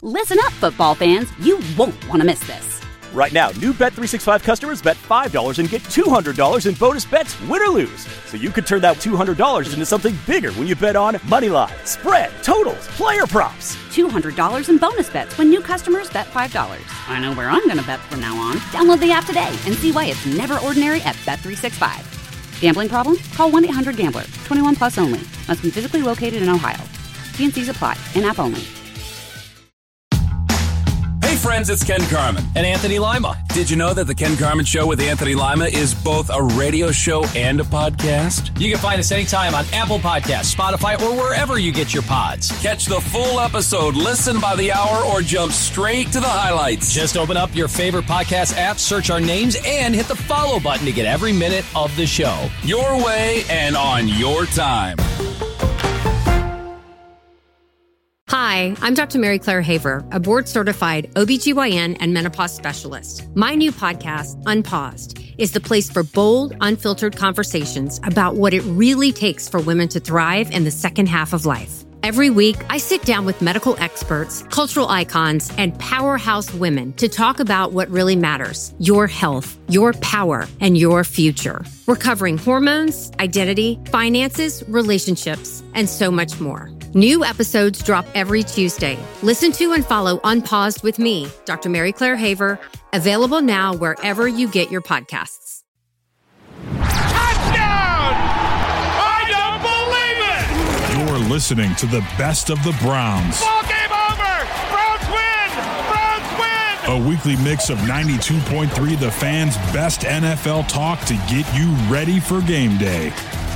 Listen up, football fans. You won't want to miss this. Right now, new Bet365 customers bet $5 and get $200 in bonus bets, win or lose. So you could turn that $200 into something bigger when you bet on money line, spread, totals, player props. $200 in bonus bets when new customers bet $5. I know where I'm going to bet from now on. Download the app today and see why it's never ordinary at Bet365. Gambling problem? Call 1-800-GAMBLER. 21 plus only. Must be physically located in Ohio. T&Cs apply. In-app only. Hey friends, it's Ken Carman. And Anthony Lima. Did you know that The Ken Carman Show with Anthony Lima is both a radio show and a podcast? You can find us anytime on Apple Podcasts, Spotify, or wherever you get your pods. Catch the full episode, listen by the hour, or jump straight to the highlights. Just open up your favorite podcast app, search our names, and hit the follow button to get every minute of the show. Your way and on your time. Hi, I'm Dr. Mary Claire Haver, a board-certified OBGYN and menopause specialist. My new podcast, Unpaused, is the place for bold, unfiltered conversations about what it really takes for women to thrive in the second half of life. Every week, I sit down with medical experts, cultural icons, and powerhouse women to talk about what really matters: your health, your power, and your future. We're covering hormones, identity, finances, relationships, and so much more. New episodes drop every Tuesday. Listen to and follow Unpaused with me, Dr. Mary Claire Haver, available now wherever you get your podcasts. Touchdown! I don't believe it! You're listening to the best of the Browns. Ball game over! Browns win! Browns win! A weekly mix of 92.3 The Fan's best NFL talk to get you ready for game day.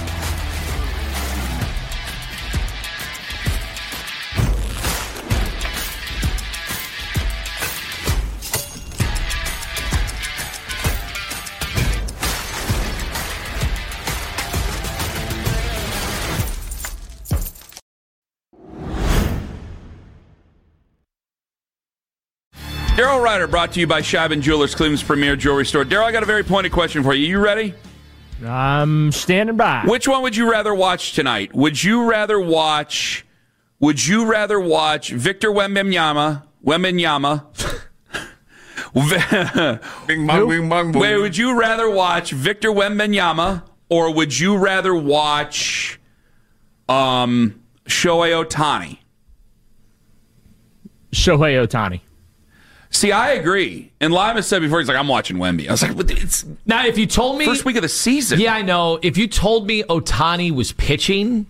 Daryl Ryder, brought to you by Scheibin Jewelers, Cleveland's premier jewelry store. Daryl, I got a very pointed question for you. You ready? I'm standing by. Which one would you rather watch tonight? Would you rather watch Victor Wembanyama? Bing bong, bing bong, boom. Wait, would you rather watch Victor Wembanyama, or would you rather watch Shohei Ohtani? Shohei Ohtani. See, I agree. And Lima said before, he's like, I'm watching Wemby. I was like, it's now, if you told me first week of the season. Yeah, I know. If you told me Ohtani was pitching,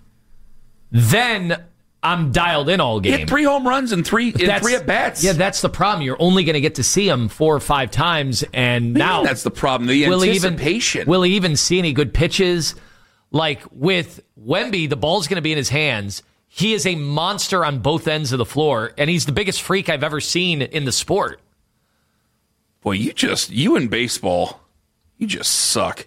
then I'm dialed in all game. He had 3 home runs and three at-bats. Yeah, that's the problem. You're only going to get to see him 4 or 5 times, and now that's the problem. The anticipation. Will he even see any good pitches? Like with Wemby, the ball's going to be in his hands. He is a monster on both ends of the floor, and he's the biggest freak I've ever seen in the sport. Boy, you in baseball, you just suck.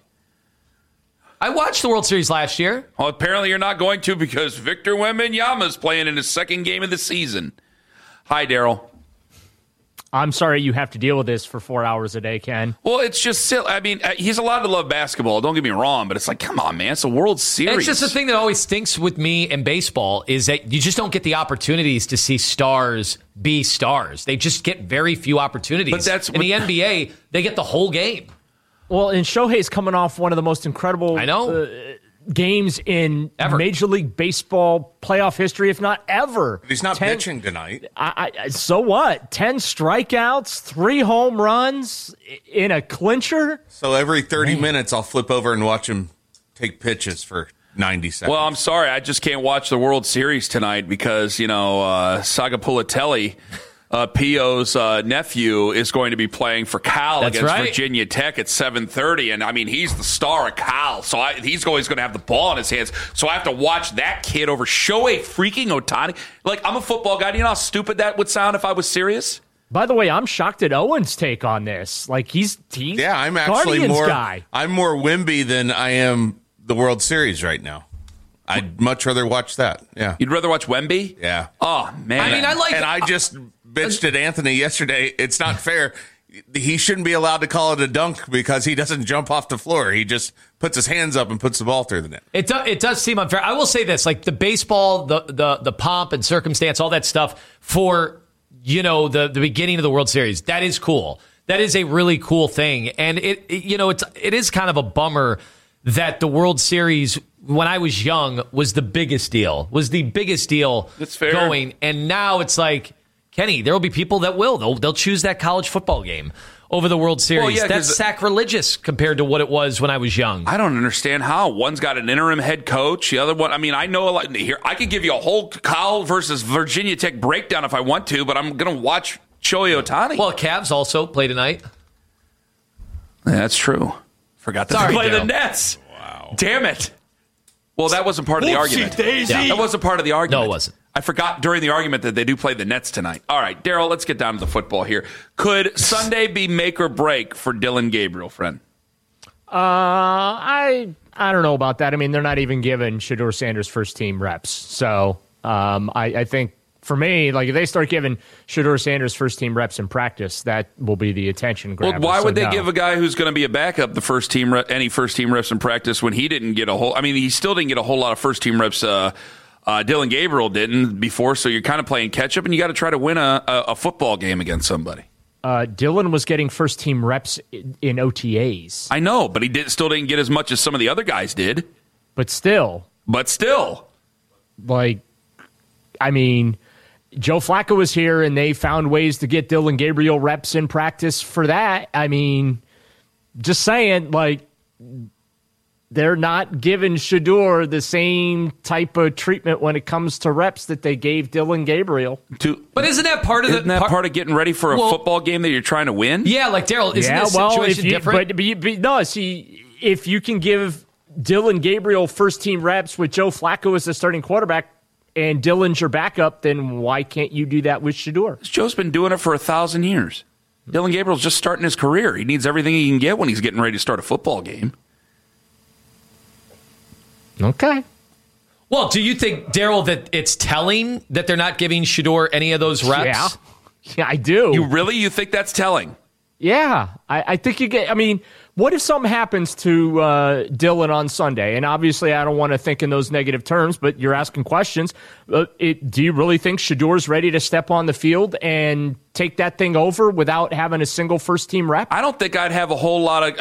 I watched the World Series last year. Well, apparently you're not going to because Victor Wembanyama is playing in his second game of the season. Hi, Daryl. I'm sorry you have to deal with this for 4 hours a day, Ken. Well, it's just silly. I mean, he's allowed to love basketball. Don't get me wrong, but it's like, come on, man. It's a World Series. It's just the thing that always stinks with me in baseball is that you just don't get the opportunities to see stars be stars. They just get very few opportunities. But that's in the NBA, they get the whole game. Well, and Shohei's coming off one of the most incredible games in Major League Baseball playoff history, if not ever. But he's not pitching tonight. So what? 10 strikeouts, 3 home runs in a clincher? So every 30 minutes, I'll flip over and watch him take pitches for 90 seconds. Well, I'm sorry. I just can't watch the World Series tonight because, Sagapulitelli, Pio's nephew, is going to be playing for Cal against Virginia Tech at 7:30, and I mean he's the star of Cal, so he's always going to have the ball in his hands. So I have to watch that kid over Shohei freaking Ohtani. Like, I'm a football guy. Do you know how stupid that would sound if I was serious? By the way, I'm shocked at Owen's take on this. Like he's I'm actually Guardians guy. I'm more Wemby than I am the World Series right now. I'd much rather watch that. Yeah, you'd rather watch Wemby? Yeah. Oh man, I mean, I just bitched at Anthony yesterday. It's not fair. He shouldn't be allowed to call it a dunk because he doesn't jump off the floor. He just puts his hands up and puts the ball through the net. It does seem unfair. I will say this, like the baseball, the pomp and circumstance, all that stuff, for the beginning of the World Series. That is cool. That is a really cool thing. And it is kind of a bummer that the World Series, when I was young, was the biggest deal. That's fair. Going. And now it's like, Kenny, there will be people that they'll choose that college football game over the World Series. Well, yeah, that's sacrilegious compared to what it was when I was young. I don't understand how. One's got an interim head coach. The other one, I know a lot here. I could give you a whole Cal versus Virginia Tech breakdown if I want to, but I'm going to watch Shohei Ohtani. Well, Cavs also play tonight. Yeah, that's true. Forgot to play the Nets. Wow. Damn it. Well, that wasn't part of the argument. Yeah. That wasn't part of the argument. No, it wasn't. I forgot during the argument that they do play the Nets tonight. All right, Daryl, let's get down to the football here. Could Sunday be make or break for Dillon Gabriel, friend? I don't know about that. I mean, they're not even giving Shedeur Sanders first-team reps. So I think, for me, like if they start giving Shedeur Sanders first-team reps in practice, that will be the attention grabber. Well, why would they give a guy who's going to be a backup the any first-team reps in practice when he didn't get a whole – I mean, he still didn't get a whole lot of first-team reps Dillon Gabriel didn't before, so you're kind of playing catch-up, and you got to try to win a football game against somebody. Dillon was getting first-team reps in OTAs. I know, but he still didn't get as much as some of the other guys did. But still. Like, I mean, Joe Flacco was here, and they found ways to get Dillon Gabriel reps in practice for that. I mean, just saying, like, they're not giving Shedeur the same type of treatment when it comes to reps that they gave Dillon Gabriel. But isn't that part of part of getting ready for a football game that you're trying to win? Yeah, like Daryl, isn't this situation different? If you can give Dillon Gabriel first-team reps with Joe Flacco as the starting quarterback and Dillon's your backup, then why can't you do that with Shedeur? Joe's been doing it for 1,000 years. Dillon Gabriel's just starting his career. He needs everything he can get when he's getting ready to start a football game. Okay. Well, do you think, Daryl, that it's telling that they're not giving Shedeur any of those reps? Yeah, I do. You think that's telling? Yeah. I think you get, I mean, what if something happens to Dillon on Sunday? And obviously, I don't want to think in those negative terms, but you're asking questions. Do you really think Shedeur's ready to step on the field and take that thing over without having a single first-team rep? I don't think I'd have a whole lot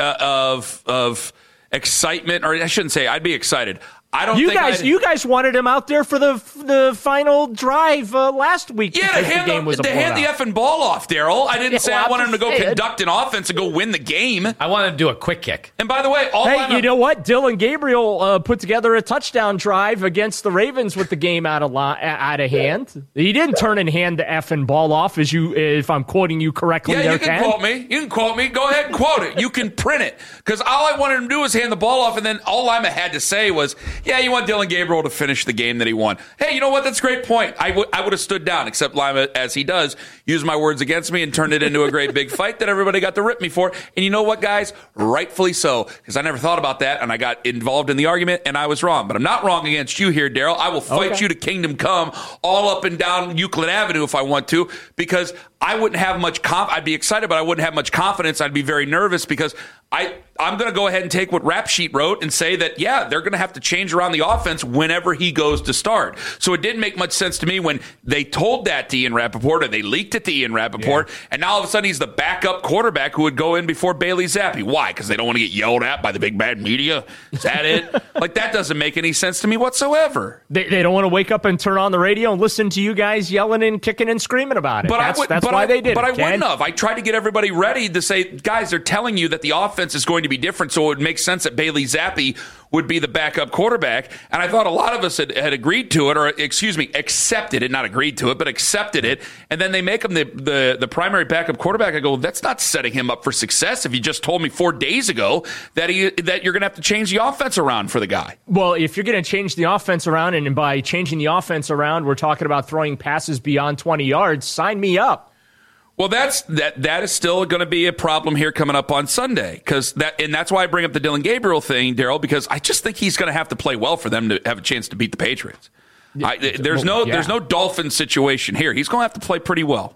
of excitement, or I shouldn't say I'd be excited. You guys wanted him out there for the final drive last week. Yeah, to hand the effing ball off, Daryl. I didn't say I wanted him to go conduct an offense and go win the game. I wanted to do a quick kick. And by the way, you know what? Dillon Gabriel put together a touchdown drive against the Ravens with the game out of hand. He didn't turn and hand the effing ball off, if I'm quoting you correctly. Yeah, you can quote me. You can quote me. Go ahead and quote it. You can print it. Because all I wanted him to do was hand the ball off, and then all Lima had to say was, yeah, you want Dillon Gabriel to finish the game that he won. Hey, you know what? That's a great point. I would have stood down, except Lima, as he does, used my words against me and turned it into a great big fight that everybody got to rip me for. And you know what, guys? Rightfully so, because I never thought about that, and I got involved in the argument, and I was wrong. But I'm not wrong against you here, Daryl. I will fight you to kingdom come all up and down Euclid Avenue if I want to, because I wouldn't have much I'd be excited, but I wouldn't have much confidence. I'd be very nervous because I'm going to go ahead and take what Rap Sheet wrote and say that, yeah, they're going to have to change around the offense whenever he goes to start. So it didn't make much sense to me when they told that to Ian Rappaport, or they leaked it to Ian Rappaport, and now all of a sudden he's the backup quarterback who would go in before Bailey Zappi. Why? Because they don't want to get yelled at by the big bad media? Is that it? Like, that doesn't make any sense to me whatsoever. They don't want to wake up and turn on the radio and listen to you guys yelling and kicking and screaming about it. That's why they did it. But I wouldn't have. I tried to get everybody ready to say, guys, they're telling you that the offense is going to be different, so it would make sense that Bailey Zappi would be the backup quarterback. And I thought a lot of us had agreed to it, or accepted it, not agreed to it, but accepted it. And then they make him the primary backup quarterback. I go, that's not setting him up for success if you just told me 4 days ago that you're going to have to change the offense around for the guy. Well, if you're going to change the offense around, and by changing the offense around, we're talking about throwing passes beyond 20 yards, sign me up. Well, that is still going to be a problem here coming up on Sunday, and that's why I bring up the Dillon Gabriel thing, Daryl, because I just think he's going to have to play well for them to have a chance to beat the Patriots. There's no Dolphins situation here. He's going to have to play pretty well.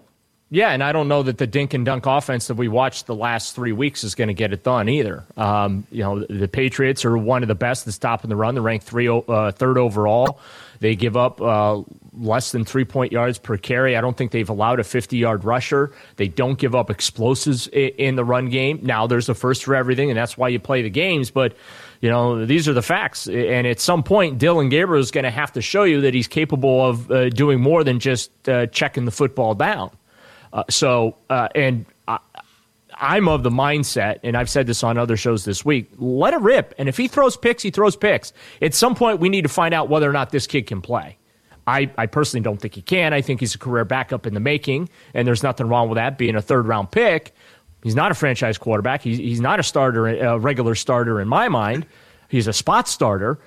Yeah, and I don't know that the dink and dunk offense that we watched the last 3 weeks is going to get it done either. The Patriots are one of the best at stopping the run. They're ranked third overall. They give up less than 3-point yards per carry. I don't think they've allowed a 50-yard rusher. They don't give up explosives in the run game. Now, there's a first for everything, and that's why you play the games. But, these are the facts. And at some point, Dillon Gabriel is going to have to show you that he's capable of doing more than just checking the football down. I'm of the mindset, and I've said this on other shows this week, let it rip. And if he throws picks, he throws picks. At some point, we need to find out whether or not this kid can play. I personally don't think he can. I think he's a career backup in the making, and there's nothing wrong with that being a third-round pick. He's not a franchise quarterback. He's not a regular starter in my mind. He's a spot starter.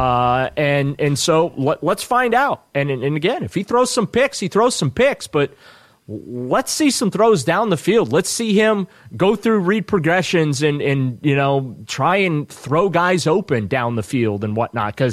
And so let's find out. And again, if he throws some picks, he throws some picks, but let's see some throws down the field. Let's see him go through read progressions and try and throw guys open down the field and whatnot. Because,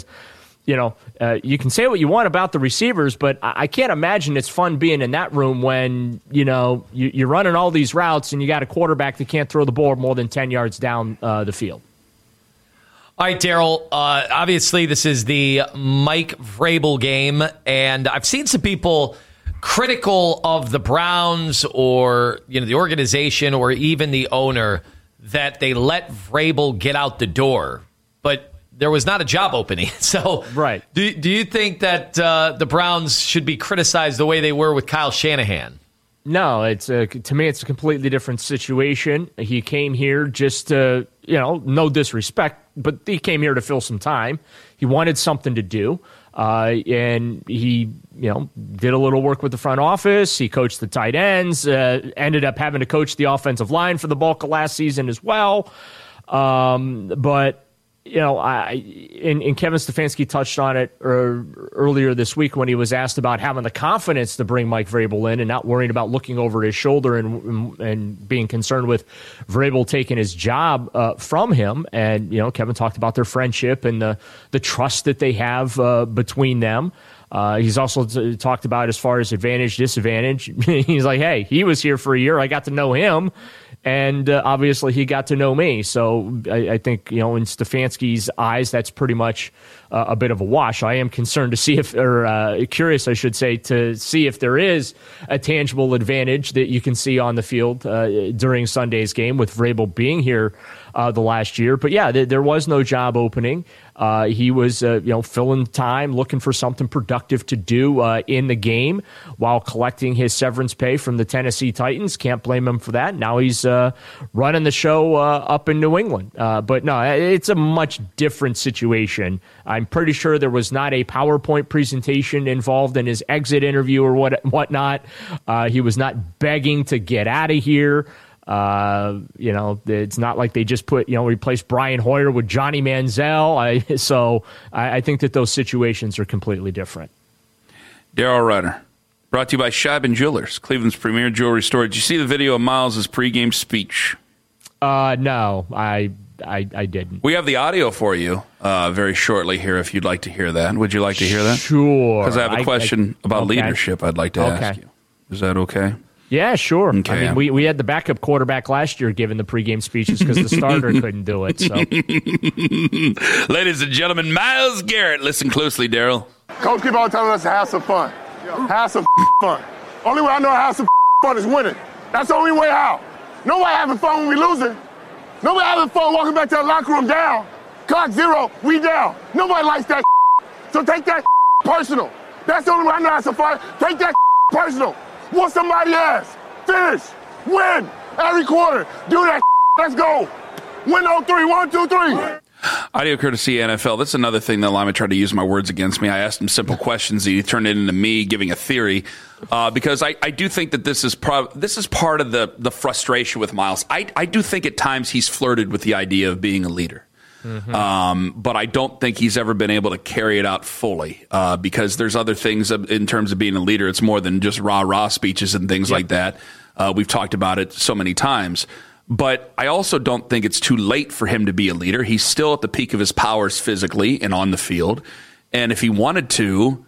you can say what you want about the receivers, but I can't imagine it's fun being in that room when, you're running all these routes and you got a quarterback that can't throw the ball more than 10 yards down the field. All right, Daryl, obviously this is the Mike Vrabel game, and I've seen some people critical of the Browns or the organization or even the owner that they let Vrabel get out the door, but there was not a job opening. So, right. Do you think that the Browns should be criticized the way they were with Kyle Shanahan? No, to me it's a completely different situation. He came here just to, no disrespect, but he came here to fill some time. He wanted something to do. And he, did a little work with the front office. He coached the tight ends, ended up having to coach the offensive line for the bulk of last season as well. But and Kevin Stefanski touched on it earlier this week when he was asked about having the confidence to bring Mike Vrabel in and not worrying about looking over his shoulder and being concerned with Vrabel taking his job from him. And, Kevin talked about their friendship and the trust that they have between them. He's also talked about as far as advantage, disadvantage. He's like, hey, he was here for a year. I got to know him. And obviously he got to know me. So I think, in Stefanski's eyes, that's pretty much a bit of a wash. I am concerned to see curious, I should say, to see if there is a tangible advantage that you can see on the field during Sunday's game with Vrabel being here the last year. But yeah, there was no job opening. He was, filling time, looking for something productive to do in the game while collecting his severance pay from the Tennessee Titans. Can't blame him for that. Now he's running the show up in New England. But no, it's a much different situation. I'm pretty sure there was not a PowerPoint presentation involved in his exit interview or whatnot. He was not begging to get out of here. It's not like they just replaced Brian Hoyer with Johnny Manziel. So I think that those situations are completely different. Daryl Rutter, brought to you by Scheib & Jewelers, Cleveland's premier jewelry store. Did you see the video of Miles' pregame speech? No, I didn't. We have the audio for you very shortly here if you'd like to hear that. Would you like to hear that? Sure. Because I have a question about leadership I'd like to ask you. Is that okay? Yeah, sure. Okay. I mean, we had the backup quarterback last year giving the pregame speeches because the starter couldn't do it. So, ladies and gentlemen, Myles Garrett. Listen closely, Daryl. Coach keep on telling us to have some fun. Have some fun. Only way I know how to have some fun is winning. That's the only way out. Nobody having fun when we losing. Nobody having fun walking back to the locker room down. Clock zero, we down. Nobody likes that. So take that personal. That's the only way I know how to fun. Take that personal. Whoop somebody ass. Finish. Win. Every quarter. Do that. Let's go. Win 03. 1, 2, 3. Audio courtesy NFL. That's another thing that Lima tried to use my words against me. I asked him simple questions. He turned it into me giving a theory because I do think that this is part of the frustration with Miles. I do think at times he's flirted with the idea of being a leader. Mm-hmm. But I don't think he's ever been able to carry it out fully because there's other things in terms of being a leader. It's more than just rah-rah speeches and things like that. We've talked about it so many times. But I also don't think it's too late for him to be a leader. He's still at the peak of his powers physically and on the field. And if he wanted to,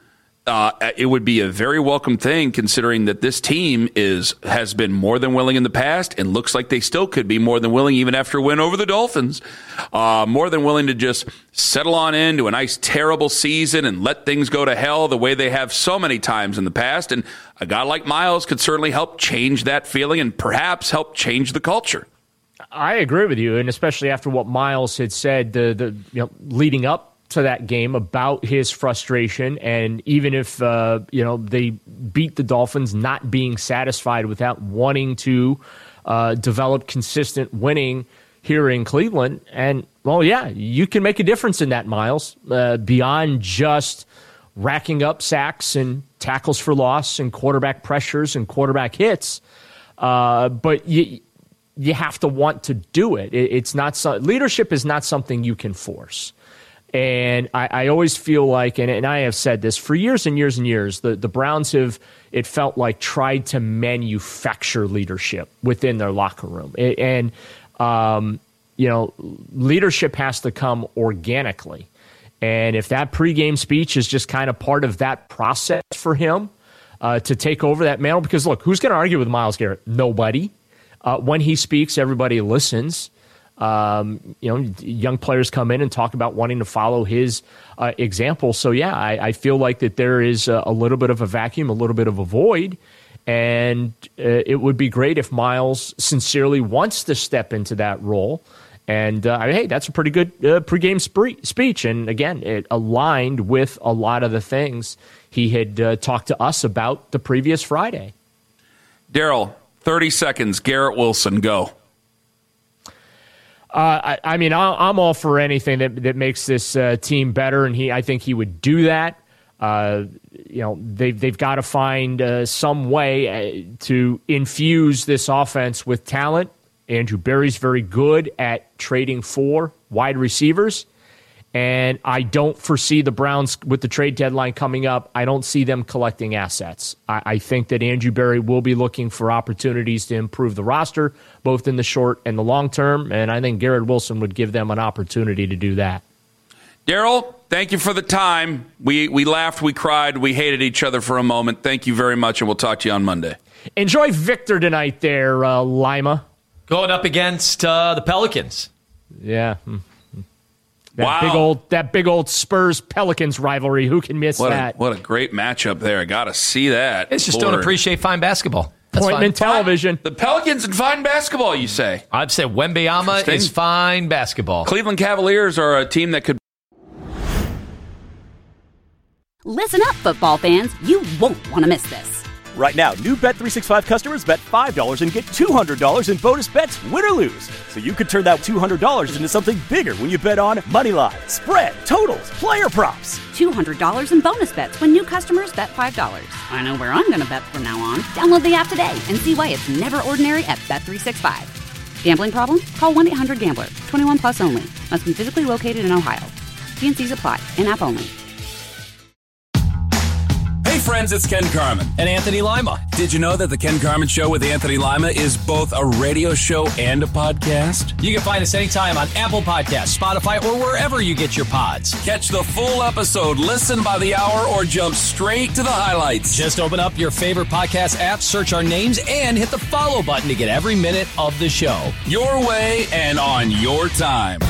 it would be a very welcome thing, considering that this team has been more than willing in the past and looks like they still could be more than willing even after a win over the Dolphins. More than willing to just settle on into a nice, terrible season and let things go to hell the way they have so many times in the past. And a guy like Miles could certainly help change that feeling and perhaps help change the culture. I agree with you, and especially after what Miles had said leading up to that game about his frustration, and even if they beat the Dolphins, not being satisfied without wanting to develop consistent winning here in Cleveland. And you can make a difference in that, Miles, beyond just racking up sacks and tackles for loss and quarterback pressures and quarterback hits. But you have to want to do it. It's not leadership is not something you can force. And I always feel like, and I have said this for years and years and years, the Browns have, it felt like, tried to manufacture leadership within their locker room. Leadership has to come organically. And if that pregame speech is just kind of part of that process for him to take over that mantle, because look, who's going to argue with Myles Garrett? Nobody. When he speaks, everybody listens. Young players come in and talk about wanting to follow his example. So, I feel like that there is a little bit of a vacuum, a little bit of a void. And it would be great if Myles sincerely wants to step into that role. And, that's a pretty good pregame speech. And, again, it aligned with a lot of the things he had talked to us about the previous Friday. Daryl, 30 seconds. Garrett Wilson, go. I'm all for anything that makes this team better, and I think he would do that. They've got to find some way to infuse this offense with talent. Andrew Berry's very good at trading for wide receivers, and I don't foresee the Browns, with the trade deadline coming up, I don't see them collecting assets. I think that Andrew Berry will be looking for opportunities to improve the roster, both in the short and the long term, and I think Garrett Wilson would give them an opportunity to do that. Daryl, thank you for the time. We laughed, we cried, we hated each other for a moment. Thank you very much, and we'll talk to you on Monday. Enjoy Victor tonight there, Lima. Going up against the Pelicans. Yeah. That big old Spurs-Pelicans rivalry. Who can miss that? What a great matchup there. I got to see that. It's just don't appreciate fine basketball. Appointment television. The Pelicans and fine basketball, you say? I'd say Wembanyama is fine basketball. Cleveland Cavaliers are a team that could... Listen up, football fans. You won't want to miss this. Right now, new Bet365 customers bet $5 and get $200 in bonus bets, win or lose. So you could turn that $200 into something bigger when you bet on moneyline, spread, totals, player props. $200 in bonus bets when new customers bet $5. I know where I'm going to bet from now on. Download the app today and see why it's never ordinary at Bet365. Gambling problem? Call 1-800-GAMBLER. 21 plus only. Must be physically located in Ohio. T&Cs apply. In-app only. Hey friends, it's Ken Carman. And Anthony Lima. Did you know that the Ken Carman Show with Anthony Lima is both a radio show and a podcast? You can find us anytime on Apple Podcasts, Spotify, or wherever you get your pods. Catch the full episode, listen by the hour, or jump straight to the highlights. Just open up your favorite podcast app, search our names, and hit the follow button to get every minute of the show. Your way and on your time.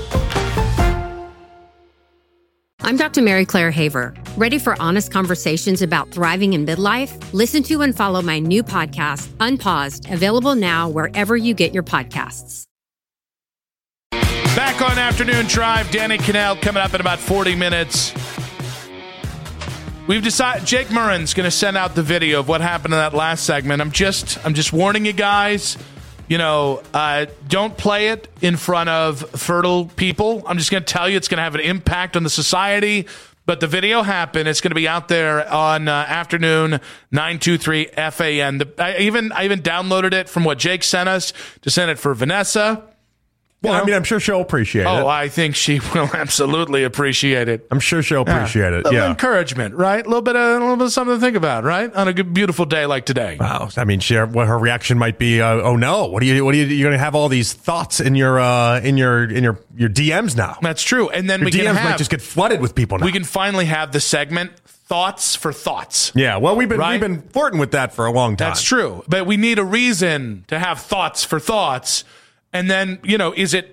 I'm Dr. Mary Claire Haver. Ready for honest conversations about thriving in midlife? Listen to and follow my new podcast, Unpaused, available now wherever you get your podcasts. Back on Afternoon Drive, Danny Kanell coming up in about 40 minutes. We've decided Jake Murren's going to send out the video of what happened in that last segment. I'm just warning you guys. Don't play it in front of fertile people. I'm just going to tell you it's going to have an impact on the society. But the video happened. It's going to be out there on afternoon 923 FAN. I even downloaded it from what Jake sent us to send it for Vanessa. Well, I'm sure she'll appreciate it. Oh, I think she will absolutely appreciate it. I'm sure she'll appreciate it. A little encouragement, right? A little bit of something to think about, right? On a good, beautiful day like today. Wow. I mean, her reaction might be, "Oh no, what are you? You're going to have all these thoughts in your DMs now." That's true. And then your DMs might just get flooded with people now. We can finally have the segment thoughts for thoughts. Yeah, well, we've been flirting with that for a long time. That's true. But we need a reason to have thoughts for thoughts. And then, is it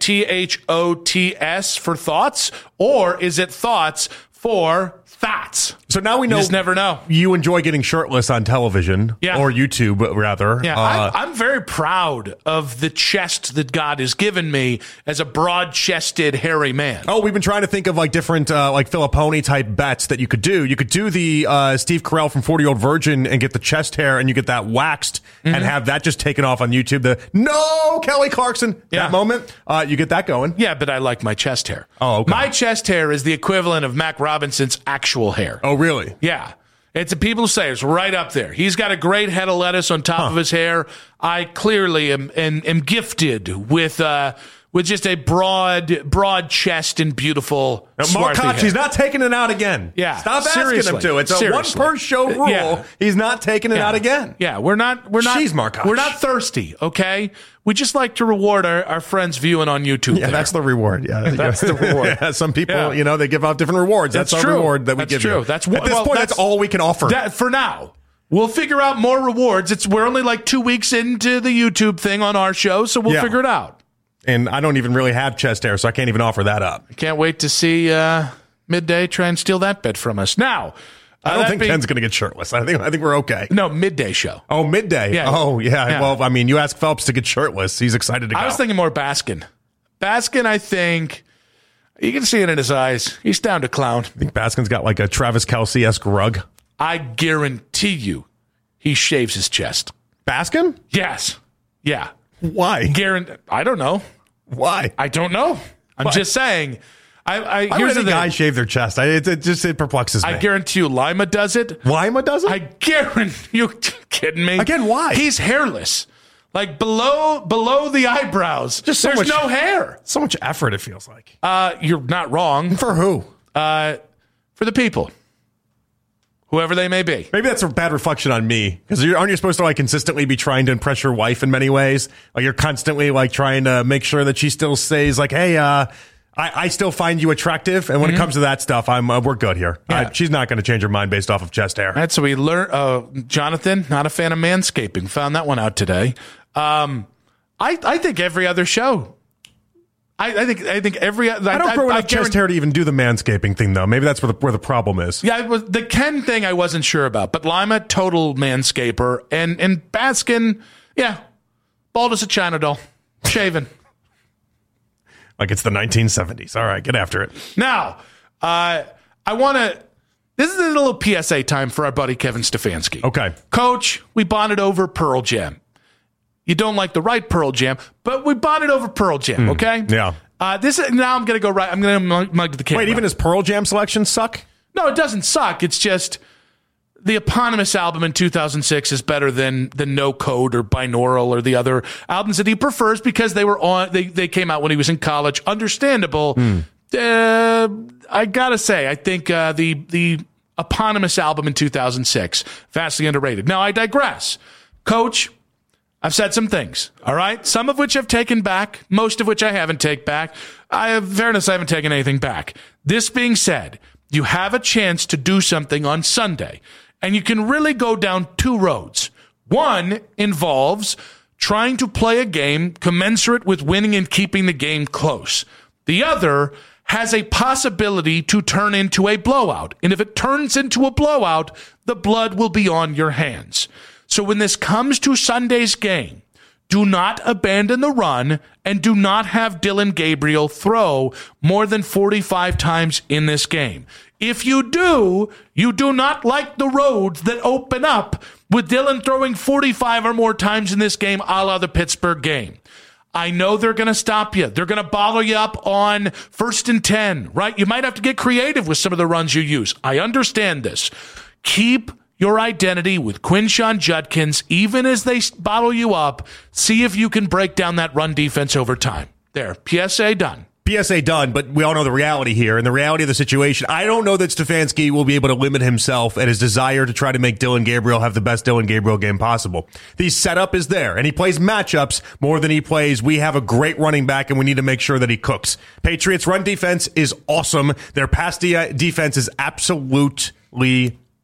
THOTS for thoughts, or is it thoughts for thoughts? So now we know. You just never know. You enjoy getting shirtless on television, or YouTube, rather. Yeah, I'm very proud of the chest that God has given me as a broad-chested, hairy man. Oh, we've been trying to think of different Filippone type bets that you could do. You could do the Steve Carell from 40-Year-Old Virgin and get the chest hair, and you get that waxed and have that just taken off on YouTube. The no Kelly Clarkson that moment, you get that going. Yeah, but I like my chest hair. Oh, okay. My chest hair is the equivalent of Mac Robinson's actual hair. Oh, really? Yeah. People say it's right up there. He's got a great head of lettuce on top of his hair. I clearly am gifted with just a broad chest and beautiful. Marcacci's not taking it out again. Yeah, stop asking him to. It's a one per show rule. Yeah. He's not taking it out again. Yeah, we're not. Jeez, Marcacci. We're not thirsty. Okay, we just like to reward our friends viewing on YouTube. Yeah, that's the reward. Yeah, that's the reward. Yeah, some people, they give out different rewards. That's our reward that we give you. That's at this point. That's all we can offer. For now. We'll figure out more rewards. We're only like 2 weeks into the YouTube thing on our show, so we'll figure it out. And I don't even really have chest hair, so I can't even offer that up. I can't wait to see Midday try and steal that bit from us. Now, I don't think Ken's going to get shirtless. I think we're okay. No, Midday show. Oh, Midday. Yeah. Oh, yeah. Well, I mean, you ask Phelps to get shirtless. He's excited to go. I was thinking more Baskin. Baskin, I think, you can see it in his eyes. He's down to clown. I think Baskin's got like a Travis Kelce-esque rug. I guarantee he shaves his chest. Baskin? Yes. Yeah. Why? I don't know. Why? I don't know. I'm just saying. Here's the guys shave their chest. It perplexes me. I guarantee you Lima does it. Lima does it? I guarantee you. Kidding me? Again, why? He's hairless. Like below the eyebrows. There's no hair. So much effort, it feels like. You're not wrong. For who? For the people. Whoever they may be. Maybe that's a bad reflection on me. Because aren't you supposed to consistently be trying to impress your wife in many ways? You're constantly trying to make sure that she still says hey, I still find you attractive. And when it comes to that stuff, we're good here. Yeah. She's not going to change her mind based off of chest hair. That's what we learned. Jonathan, not a fan of manscaping. Found that one out today. I think every other show. I think every. I don't grow enough chest hair to even do the manscaping thing, though. Maybe that's where the problem is. Yeah, it was the Ken thing I wasn't sure about, but Lima, total manscaper, and Baskin, bald as a China doll, shaven. Like it's the 1970s. All right, get after it. Now, I want to. This is a little PSA time for our buddy Kevin Stefanski. Okay, Coach, we bonded over Pearl Jam. You don't like the right Pearl Jam, but we bonded over Pearl Jam, okay? Yeah. Now I'm going to go right. I'm going to mug the camera. Wait, even his Pearl Jam selections suck? No, it doesn't suck. It's just the eponymous album in 2006 is better than the No Code or Binaural or the other albums that he prefers because they were on. They came out when he was in college. Understandable. I got to say, I think the eponymous album in 2006, vastly underrated. Now, I digress. Coach, I've said some things, all right? Some of which I've taken back, most of which I haven't taken back. I haven't taken anything back. This being said, you have a chance to do something on Sunday, and you can really go down two roads. One involves trying to play a game commensurate with winning and keeping the game close. The other has a possibility to turn into a blowout, and if it turns into a blowout, the blood will be on your hands. So when this comes to Sunday's game, do not abandon the run and do not have Dillon Gabriel throw more than 45 times in this game. If you do not like the roads that open up with Dillon throwing 45 or more times in this game, a la the Pittsburgh game. I know they're going to stop you. They're going to bottle you up on 1st and 10, right? You might have to get creative with some of the runs you use. I understand this. Keep your identity with Quinshon Judkins, even as they bottle you up. See if you can break down that run defense over time. There, PSA done. PSA done, but we all know the reality here. And the reality of the situation, I don't know that Stefanski will be able to limit himself and his desire to try to make Dillon Gabriel have the best Dillon Gabriel game possible. The setup is there, and he plays matchups more than he plays. We have a great running back, and we need to make sure that he cooks. Patriots' run defense is awesome. Their pass defense is absolutely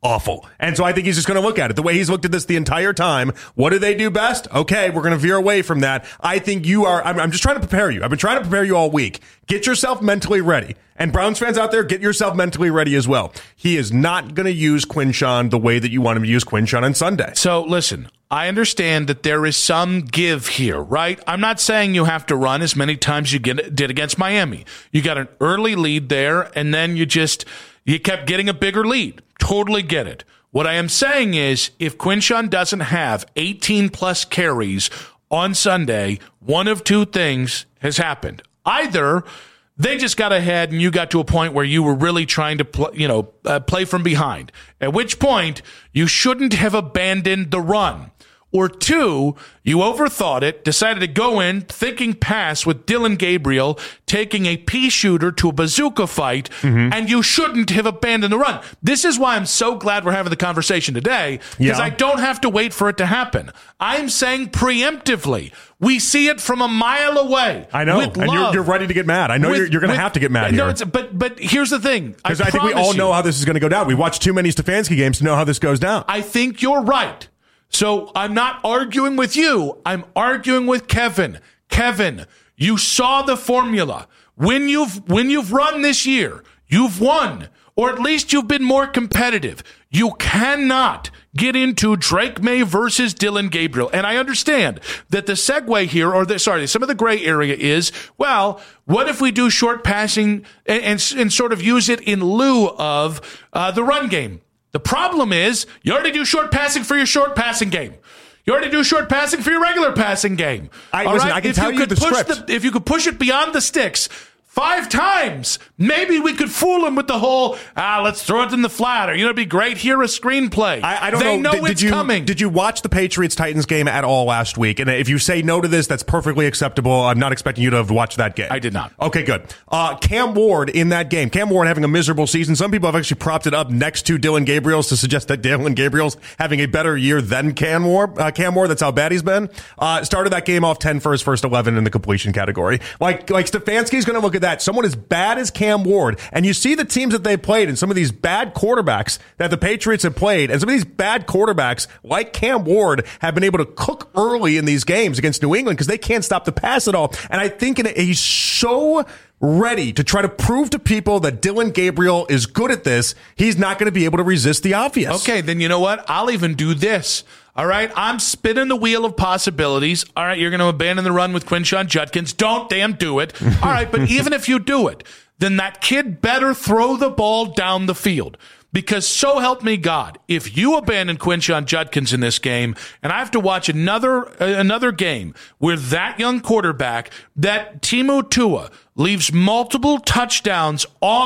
awful. And so I think he's just going to look at it the way he's looked at this the entire time. What do they do best? Okay, we're going to veer away from that. I think you are. I'm just trying to prepare you. I've been trying to prepare you all week. Get yourself mentally ready. And Browns fans out there, get yourself mentally ready as well. He is not going to use Quinshon the way that you want him to use Quinshon on Sunday. So listen, I understand that there is some give here, right? I'm not saying you have to run as many times as you did against Miami. You got an early lead there, and then you kept getting a bigger lead. Totally get it. What I am saying is, if Quinshon doesn't have 18-plus carries on Sunday, one of two things has happened. Either they just got ahead and you got to a point where you were really trying to play from behind, at which point you shouldn't have abandoned the run. Or two, you overthought it, decided to go in thinking pass with Dillon Gabriel, taking a pea shooter to a bazooka fight, and you shouldn't have abandoned the run. This is why I'm so glad we're having the conversation today, because I don't have to wait for it to happen. I'm saying preemptively. We see it from a mile away. I know, and you're ready to get mad. I know you're going to have to get mad here. But here's the thing. Because I think we all know how this is going to go down. We watched too many Stefanski games to know how this goes down. I think you're right. So I'm not arguing with you. I'm arguing with Kevin. Kevin, you saw the formula. When you've run this year, you've won, or at least you've been more competitive. You cannot get into Drake May versus Dillon Gabriel. And I understand that the segue here, some of the gray area is, well, what if we do short passing and sort of use it in lieu of the run game? The problem is, you already do short passing for your short passing game. You already do short passing for your regular passing game. I can tell you the script. If you could push it beyond the sticks 5 times, maybe we could fool them with the whole, let's throw it in the flat, or, it'd be great, here a screenplay. I don't know. They know it's coming. Did you watch the Patriots-Titans game at all last week? And if you say no to this, that's perfectly acceptable. I'm not expecting you to have watched that game. I did not. Okay, good. Cam Ward in that game. Cam Ward having a miserable season. Some people have actually propped it up next to Dillon Gabriel's to suggest that Dillon Gabriel's having a better year than Cam Ward. That's how bad he's been. Started that game off 10 for his first 11 in the completion category. Like Stefanski's going to look at that. Someone as bad as Cam Ward, and you see the teams that they played and some of these bad quarterbacks that the Patriots have played, and some of these bad quarterbacks like Cam Ward have been able to cook early in these games against New England because they can't stop the pass at all. And I think he's so ready to try to prove to people that Dillon Gabriel is good at this. He's not going to be able to resist the obvious. Okay, then you know what? I'll even do this. All right, I'm spinning the wheel of possibilities. All right, you're going to abandon the run with Quinshon Judkins. Don't damn do it. All right, but even if you do it, then that kid better throw the ball down the field. Because so help me God, if you abandon Quinshon Judkins in this game, and I have to watch another game where that young quarterback, that Timu Tua, leaves multiple touchdowns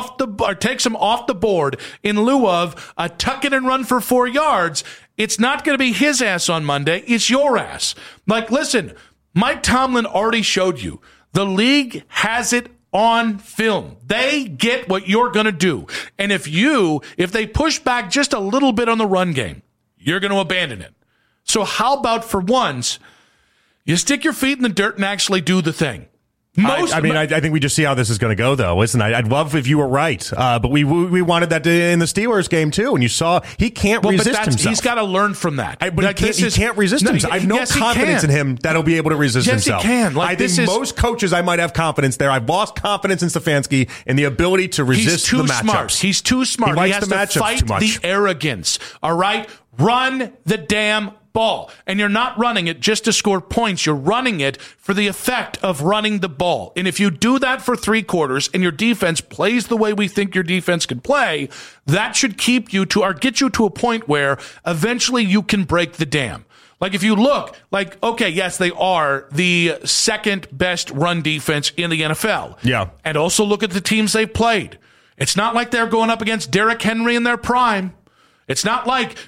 takes them off the board in lieu of a tuck it and run for 4 yards, it's not going to be his ass on Monday. It's your ass. Like, listen, Mike Tomlin already showed you. The league has it on film. They get what you're going to do. And if they push back just a little bit on the run game, you're going to abandon it. So how about for once, you stick your feet in the dirt and actually do the thing? I think we just see how this is going to go, though. Listen, I'd love if you were right, but we wanted that in the Steelers game too, and you saw he can't resist himself. He's got to learn from that. But he can't resist himself. I have no confidence in him that he'll be able to resist himself. Yes, he can. I think most coaches I might have confidence there. I've lost confidence in Stefanski in the ability to resist the matchups. He's too smart. He has to fight the arrogance. All right? Run the damn ball. And you're not running it just to score points. You're running it for the effect of running the ball. And if you do that for 3 quarters and your defense plays the way we think your defense can play, that should get you to a point where eventually you can break the dam. Like if you look, okay, yes, they are the second best run defense in the NFL. Yeah. And also look at the teams they've played. It's not like they're going up against Derrick Henry in their prime. It's not like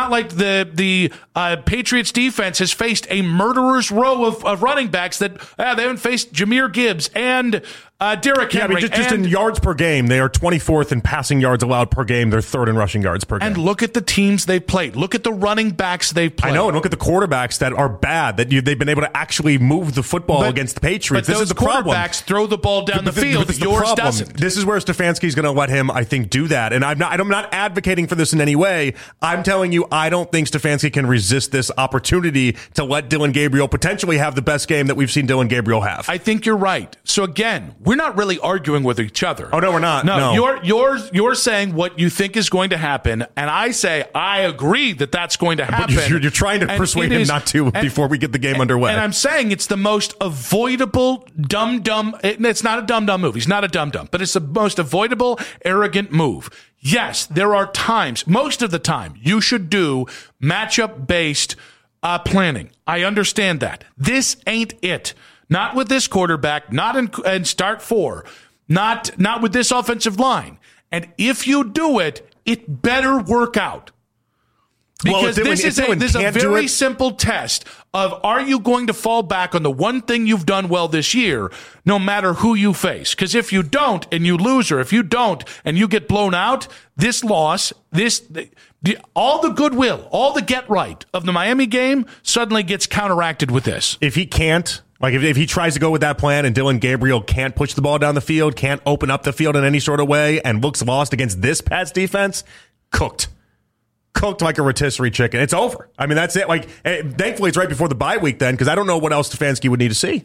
the Patriots defense has faced a murderer's row of running backs that they haven't faced Jahmyr Gibbs and Derrick Henry. Just in yards per game, they are 24th in passing yards allowed per game. They're 3rd in rushing yards per game. And look at the teams they've played. Look at the running backs they've played. I know, and look at the quarterbacks that are bad, that they've been able to actually move the football against the Patriots. But this is the problem. Quarterbacks throw the ball down the field. Yours doesn't. This is where Stefanski's going to let him, I think, do that. And I'm not advocating for this in any way. I'm telling you, I don't think Stefanski can resist this opportunity to let Dillon Gabriel potentially have the best game that we've seen Dillon Gabriel have. I think you're right. So again, we're not really arguing with each other. Oh, no, we're not. No. You're saying what you think is going to happen, and I say I agree that that's going to happen. But you're trying to persuade him not to before we get the game underway. And I'm saying it's the most avoidable dumb. It's not a dumb move. He's not a dumb, but it's the most avoidable, arrogant move. Yes, there are times, most of the time, you should do matchup-based planning. I understand that. This ain't it. Not with this quarterback, not in start 4, not with this offensive line. And if you do it, it better work out. Because this is a very simple test of, are you going to fall back on the one thing you've done well this year, no matter who you face? Because if you don't and you lose, or if you don't and you get blown out, this loss, all the goodwill, all the get right of the Miami game suddenly gets counteracted with this. If he can't, if he tries to go with that plan and Dillon Gabriel can't push the ball down the field, can't open up the field in any sort of way, and looks lost against this Pats defense, cooked like a rotisserie chicken. It's over. I mean, that's it. Thankfully, it's right before the bye week then, because I don't know what else Stefanski would need to see.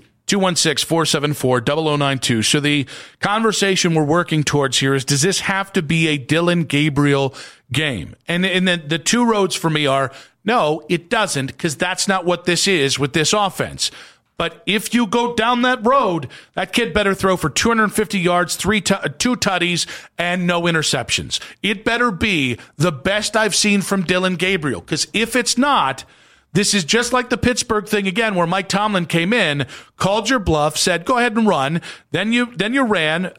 216-474-0092. So the conversation we're working towards here is, does this have to be a Dillon Gabriel game? And the two roads for me are, no, it doesn't, because that's not what this is with this offense. But if you go down that road, that kid better throw for 250 yards, 2 tutties, and no interceptions. It better be the best I've seen from Dillon Gabriel. Because if it's not, this is just like the Pittsburgh thing again, where Mike Tomlin came in, called your bluff, said, go ahead and run. Then you ran,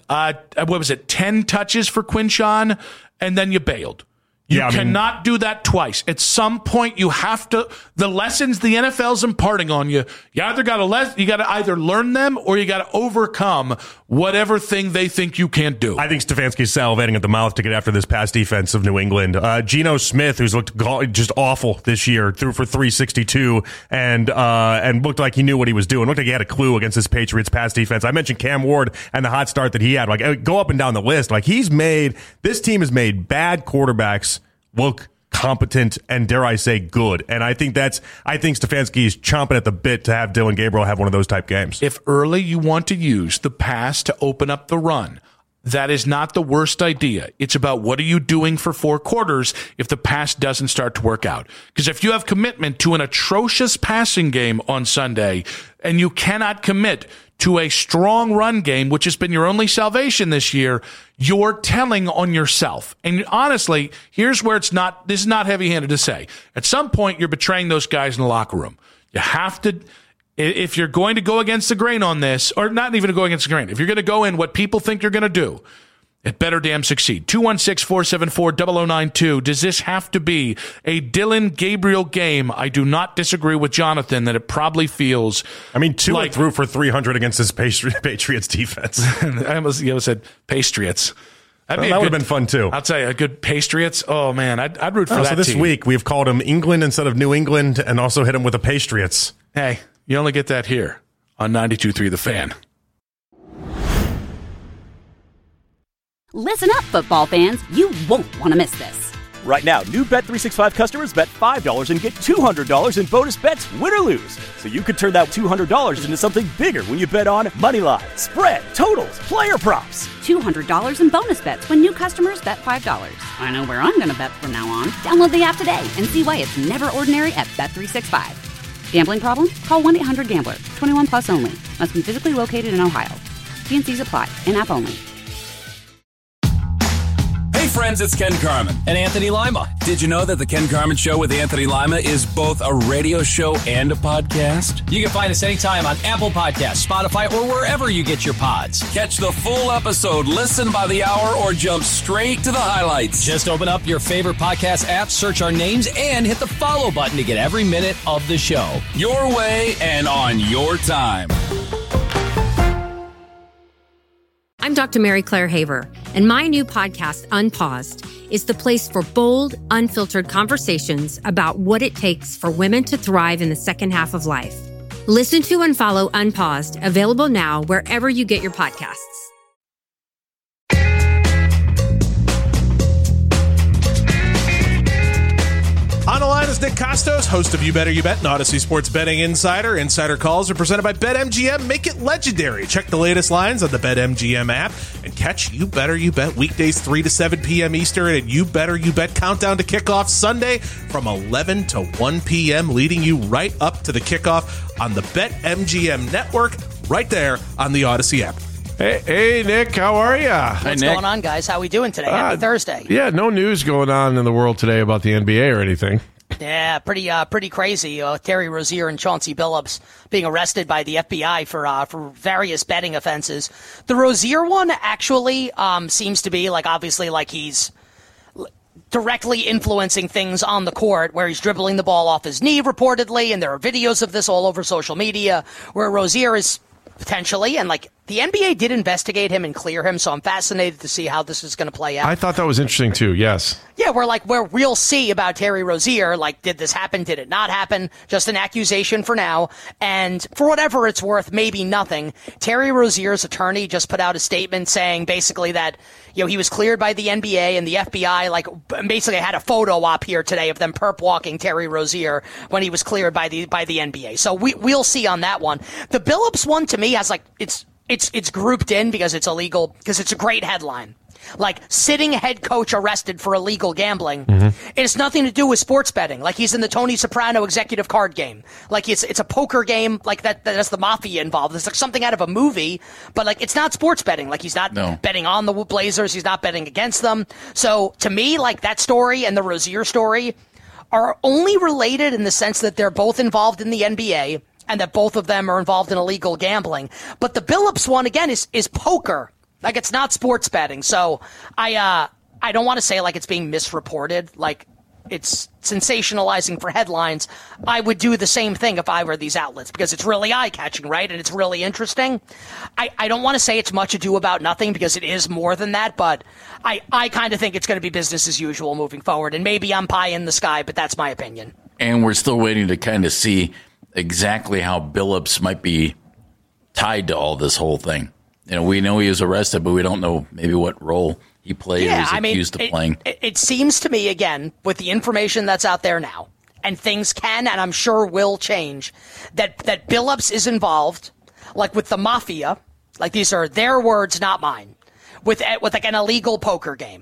10 touches for Quinshon, and then you bailed. You cannot do that twice. At some point, you have to. The lessons the NFL's imparting on you, you got to either learn them or you got to overcome whatever thing they think you can't do. I think Stefanski's salivating at the mouth to get after this pass defense of New England. Geno Smith, who's looked just awful this year, threw for 362 and looked like he knew what he was doing. Looked like he had a clue against this Patriots pass defense. I mentioned Cam Ward and the hot start that he had. Go up and down the list. This team has made bad quarterbacks look competent and, dare I say, good. And I think Stefanski is chomping at the bit to have Dillon Gabriel have one of those type games. If early you want to use the pass to open up the run, that is not the worst idea. It's about what are you doing for 4 quarters if the pass doesn't start to work out. Because if you have commitment to an atrocious passing game on Sunday and you cannot commit to a strong run game, which has been your only salvation this year, you're telling on yourself. And honestly, here's where this is not heavy-handed to say. At some point, you're betraying those guys in the locker room. You have to, if you're going to go against the grain on this, or not even to go against the grain, if you're going to go in what people think you're going to do, it better damn succeed. 216-474-0092. Does this have to be a Dillon Gabriel game? I do not disagree with Jonathan that it probably feels. Tua threw for 300 against this Patriots defense. I almost said Patriots. That would have been fun too. I'll tell you, a good Patriots. Oh man, I'd root for that. So this week we've called him England instead of New England, and also hit him with the Patriots. Hey, you only get that here on 92.3 The Fan. Listen up, football fans. You won't want to miss this. Right now, new Bet365 customers bet $5 and get $200 in bonus bets, win or lose. So you could turn that $200 into something bigger when you bet on money line, spread, totals, player props. $200 in bonus bets when new customers bet $5. I know where I'm going to bet from now on. Download the app today and see why it's never ordinary at Bet365. Gambling problem? Call 1-800-GAMBLER. 21 plus only. Must be physically located in Ohio. T&Cs apply. In-app only. Hey friends, it's Ken Carman. And Anthony Lima. Did you know that the Ken Carman Show with Anthony Lima is both a radio show and a podcast? You can find us anytime on Apple Podcasts, Spotify, or wherever you get your pods. Catch the full episode, listen by the hour, or jump straight to the highlights. Just open up your favorite podcast app, search our names, and hit the follow button to get every minute of the show. Your way and on your time. I'm Dr. Mary Claire Haver, and my new podcast, Unpaused, is the place for bold, unfiltered conversations about what it takes for women to thrive in the second half of life. Listen to and follow Unpaused, available now wherever you get your podcasts. On the line is Nick Costos, host of You Better You Bet, an Odyssey Sports Betting Insider. Insider calls are presented by BetMGM. Make it legendary. Check the latest lines on the BetMGM app and catch You Better You Bet weekdays 3 to 7 p.m. Eastern and You Better You Bet countdown to kickoff Sunday from 11 to 1 p.m., leading you right up to the kickoff on the BetMGM network right there on the Odyssey app. Hey, Nick, how are you? What's going on, guys? How we doing today? Happy Thursday. Yeah, no news going on in the world today about the NBA or anything. Yeah, pretty crazy. Terry Rozier and Chauncey Billups being arrested by the FBI for various betting offenses. The Rozier one actually seems to be obviously he's directly influencing things on the court, where he's dribbling the ball off his knee reportedly, and there are videos of this all over social media where Rozier is potentially, and the NBA did investigate him and clear him, so I'm fascinated to see how this is going to play out. I thought that was interesting too, yes. Yeah, where we'll see about Terry Rozier, did this happen, did it not happen, just an accusation for now, and for whatever it's worth, maybe nothing. Terry Rozier's attorney just put out a statement saying basically that, he was cleared by the NBA and the FBI, basically had a photo op here today of them perp walking Terry Rozier when he was cleared by the NBA. So we'll see on that one. The Billups one, to me, has it's grouped in because it's illegal, because it's a great headline. Sitting head coach arrested for illegal gambling. Mm-hmm. It has nothing to do with sports betting. He's in the Tony Soprano executive card game. It's a poker game that has the mafia involved. It's something out of a movie, but it's not sports betting. He's not betting on the Blazers. He's not betting against them. So to me, that story and the Rozier story are only related in the sense that they're both involved in the NBA and that both of them are involved in illegal gambling. But the Billups one, again, is poker. It's not sports betting. So I don't want to say it's being misreported, it's sensationalizing for headlines. I would do the same thing if I were these outlets, because it's really eye-catching, right? And it's really interesting. I don't want to say it's much ado about nothing, because it is more than that, but I kind of think it's going to be business as usual moving forward. And maybe I'm pie in the sky, but that's my opinion. And we're still waiting to kind of see exactly how Billups might be tied to all this whole thing. We know he was arrested, but we don't know maybe what role he played or is accused of playing. It seems to me, again, with the information that's out there now, and things can and I'm sure will change, that Billups is involved, with the mafia, these are their words, not mine, with an illegal poker game,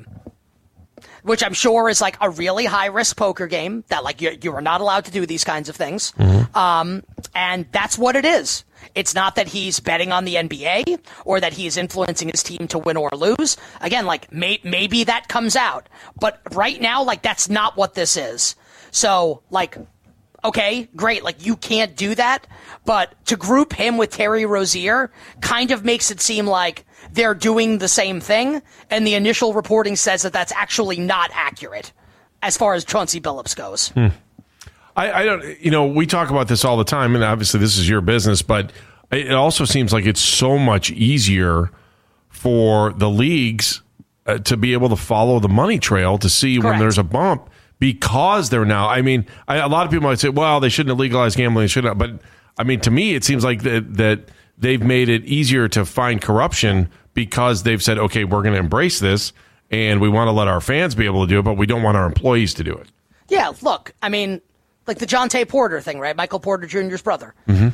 which I'm sure is a really high-risk poker game that you are not allowed to do these kinds of things. Mm-hmm. And that's what it is. It's not that he's betting on the NBA or that he's influencing his team to win or lose. Again, maybe that comes out. But right now, that's not what this is. So, okay, great. You can't do that. But to group him with Terry Rozier kind of makes it seem like they're doing the same thing. And the initial reporting says that that's actually not accurate as far as Chauncey Billups goes. I don't, we talk about this all the time, and obviously this is your business, but it also seems like it's so much easier for the leagues to be able to follow the money trail to see when there's a bump, because they're now, a lot of people might say, well, they shouldn't have legalized gambling, they shouldn't have, but to me, it seems like that they've made it easier to find corruption because they've said, okay, we're going to embrace this and we want to let our fans be able to do it, but we don't want our employees to do it. Yeah, look, the Jonte Porter thing, right? Michael Porter Jr.'s brother. Mm-hmm.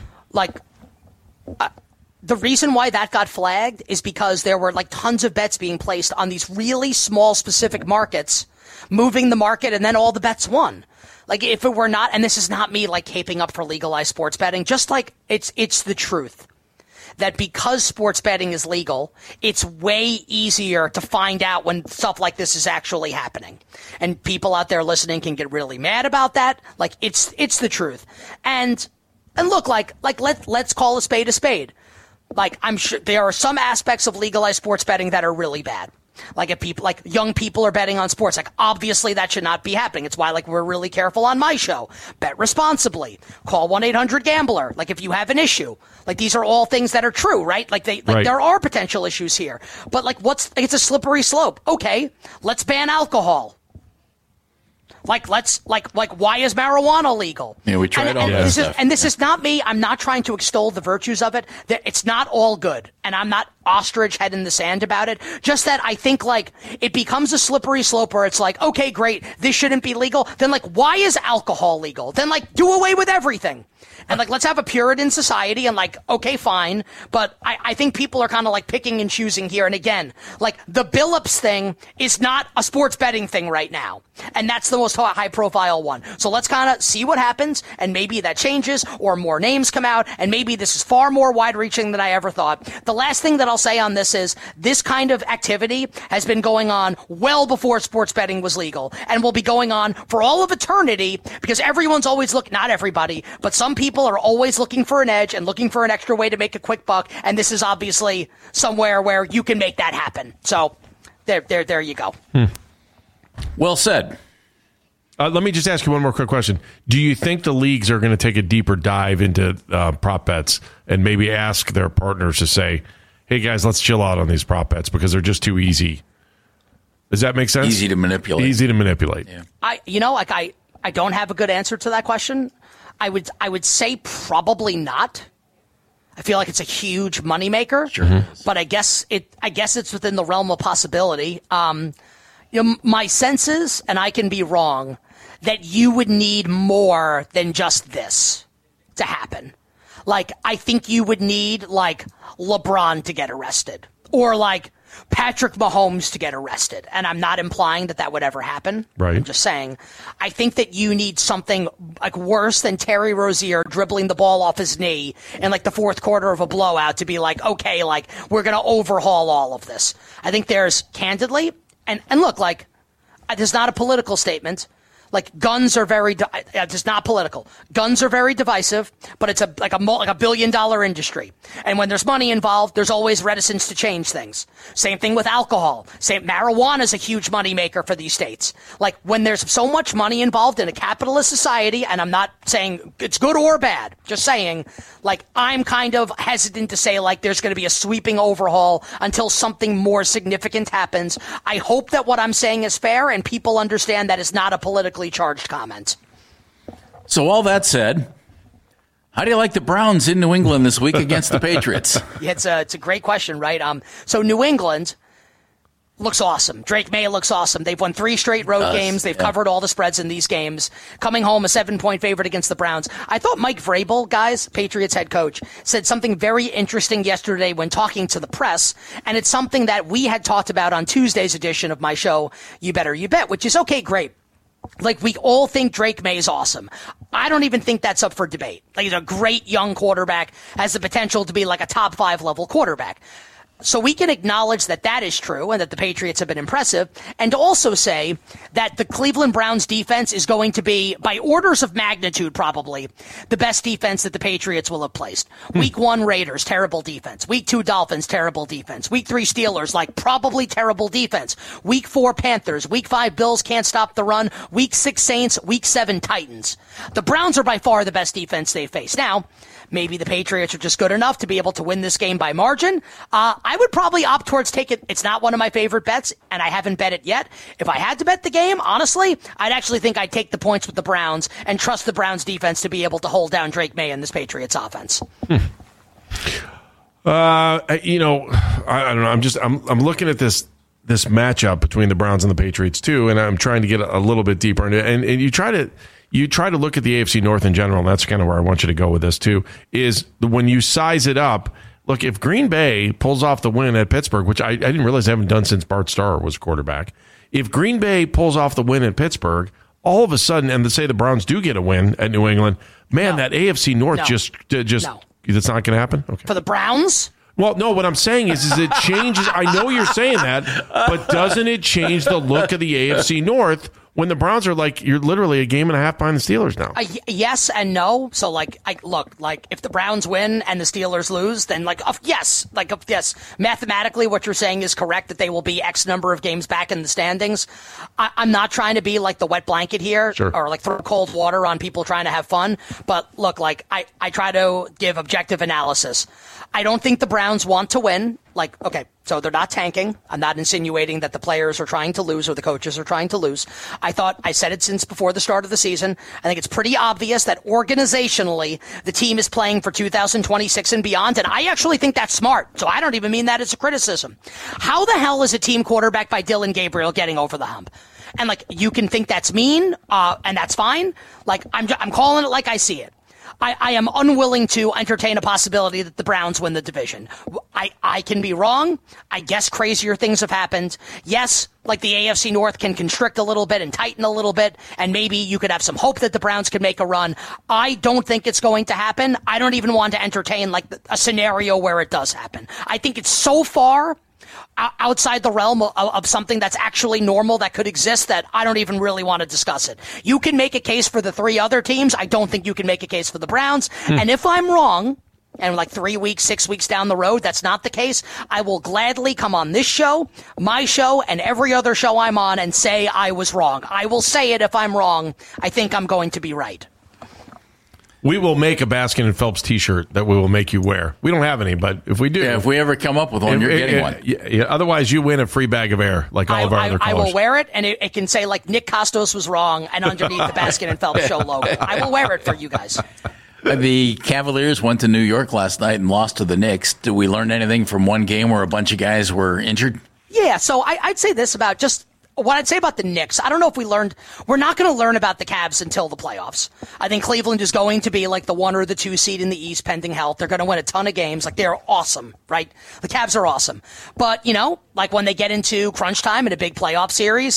The reason why that got flagged is because there were tons of bets being placed on these really small specific markets, moving the market, and then all the bets won. If it were not, and this is not me caping up for legalized sports betting, just it's the truth. That because sports betting is legal, it's way easier to find out when stuff like this is actually happening. And people out there listening can get really mad about that. It's the truth. And look, let's call a spade a spade. I'm sure there are some aspects of legalized sports betting that are really bad. Like if people, like young people are betting on sports, like obviously that should not be happening. It's why like we're really careful on my show. Bet responsibly. Call 1-800-GAMBLER. Like if you have an issue, like these are all things that are true, right? Like there are potential issues here, but like it's a slippery slope. Okay, let's ban alcohol. Like why is marijuana legal? Yeah, we tried all that stuff. This is not me. I'm not trying to extol the virtues of it. It's not all good, and I'm not ostrich head in the sand about it. Just that I think like it becomes a slippery slope where it's like, okay, great, this shouldn't be legal. Then like, why is alcohol legal? Then like, do away with everything. And like, let's have a Puritan society and like, okay, fine. But I think people are kind of like picking and choosing here. And again, like the Billups thing is not a sports betting thing right now. And that's the most high profile one. So let's kind of see what happens. And maybe that changes or more names come out. And maybe this is far more wide reaching than I ever thought. The last thing that I'll say on this is this kind of activity has been going on well before sports betting was legal and will be going on for all of eternity because everyone's always not everybody, but some people are always looking for an edge and looking for an extra way to make a quick buck, and this is obviously somewhere where you can make that happen. So there you go. Well said. Let me just ask you one more quick question. Do you think the leagues are going to take a deeper dive into prop bets and maybe ask their partners to say, hey, guys, let's chill out on these prop bets because they're just too easy? Does that make sense? Easy to manipulate. Easy to manipulate. Yeah. I don't have a good answer to that question. I would say probably not. I feel like it's a huge moneymaker. Sure. But I guess it's within the realm of possibility. My sense is, and I can be wrong, that you would need more than just this to happen. Like, I think you would need, like, LeBron to get arrested. Or, like, Patrick Mahomes to get arrested. And I'm not implying that would ever happen. Right. I'm just saying, I think that you need something like worse than Terry Rozier dribbling the ball off his knee in like the fourth quarter of a blowout to be like, okay, like we're going to overhaul all of this. I think there's candidly, and look, like, this is not a political statement. Like guns are very, it's not political. Guns are very divisive, but it's like a $1 billion industry. And when there's money involved, there's always reticence to change things. Same thing with alcohol. Marijuana is a huge moneymaker for these states. Like when there's so much money involved in a capitalist society, and I'm not saying it's good or bad, just saying, like, I'm kind of hesitant to say like there's going to be a sweeping overhaul until something more significant happens. I hope that what I'm saying is fair and people understand that it's not a politically charged comment. So all that said, how do you like the Browns in New England this week against the Patriots? Yeah, it's a great question, right? So New England looks awesome. Drake May looks awesome. They've won 3 straight road games. They've covered all the spreads in these games. Coming home a 7-point favorite against the Browns. I thought Mike Vrabel, guys, Patriots head coach, said something very interesting yesterday when talking to the press, and it's something that we had talked about on Tuesday's edition of my show, You Better You Bet, which is, okay, great. Like, we all think Drake May is awesome. I don't even think that's up for debate. Like, he's a great young quarterback, has the potential to be like a top 5 level quarterback. So we can acknowledge that that is true and that the Patriots have been impressive, and also say that the Cleveland Browns defense is going to be, by orders of magnitude probably, the best defense that the Patriots will have placed. Week 1 Raiders, terrible defense. Week 2 Dolphins, terrible defense. Week 3 Steelers, like probably terrible defense. Week 4 Panthers. Week 5 Bills, can't stop the run. Week 6 Saints. Week 7 Titans. The Browns are by far the best defense they've faced. Now, maybe the Patriots are just good enough to be able to win this game by margin. I would probably opt towards take it. It's not one of my favorite bets, and I haven't bet it yet. If I had to bet the game, honestly, I'd actually think I'd take the points with the Browns and trust the Browns defense to be able to hold down Drake May and this Patriots offense. I don't know. I'm looking at this matchup between the Browns and the Patriots too, and I'm trying to get a little bit deeper into it. And you try to look at the AFC North in general, and that's kind of where I want you to go with this too, is when you size it up, look, if Green Bay pulls off the win at Pittsburgh, which I didn't realize they haven't done since Bart Starr was quarterback, if Green Bay pulls off the win at Pittsburgh, all of a sudden, and say the Browns do get a win at New England, man, that AFC North just that's not going to happen? Okay. For the Browns? Well, no, what I'm saying is it changes. I know you're saying that, but doesn't it change the look of the AFC North when the Browns are like, you're literally a game and a half behind the Steelers now. Yes and no. So, like, if the Browns win and the Steelers lose, then, yes. Mathematically, what you're saying is correct, that they will be X number of games back in the standings. I'm not trying to be like the wet blanket here, sure, or like throw cold water on people trying to have fun. But look, I try to give objective analysis. I don't think the Browns want to win. So they're not tanking. I'm not insinuating that the players are trying to lose or the coaches are trying to lose. I said it since before the start of the season. I think it's pretty obvious that organizationally, the team is playing for 2026 and beyond, and I actually think that's smart. So I don't even mean that as a criticism. How the hell is a team quarterbacked by Dillon Gabriel getting over the hump? And you can think that's mean, and that's fine. I'm calling it like I see it. I am unwilling to entertain a possibility that the Browns win the division. I can be wrong. I guess crazier things have happened. Yes, the AFC North can constrict a little bit and tighten a little bit, and maybe you could have some hope that the Browns could make a run. I don't think it's going to happen. I don't even want to entertain a scenario where it does happen. I think it's so far outside the realm of something that's actually normal that could exist that I don't even really want to discuss it. You can make a case for the 3 other teams. I don't think you can make a case for the Browns. And if I'm wrong, and 3 weeks, 6 weeks down the road, that's not the case, I will gladly come on this show, my show, and every other show I'm on and say I was wrong. I will say it if I'm wrong. I think I'm going to be right. We will make a Baskin and Phelps T-shirt that we will make you wear. We don't have any, but if we do, if we ever come up with one, you're getting one. Yeah, otherwise, you win a free bag of air, like all of our other callers. I will wear it, and it can say Nick Costos was wrong, and underneath the Baskin and Phelps show logo. I will wear it for you guys. The Cavaliers went to New York last night and lost to the Knicks. Did we learn anything from one game where a bunch of guys were injured? Yeah, so I'd say this about just what I'd say about the Knicks. I don't know if we're not going to learn about the Cavs until the playoffs. I think Cleveland is going to be the 1 or the 2 seed in the East pending health. They're going to win a ton of games. They're awesome, right? The Cavs are awesome. But, when they get into crunch time in a big playoff series,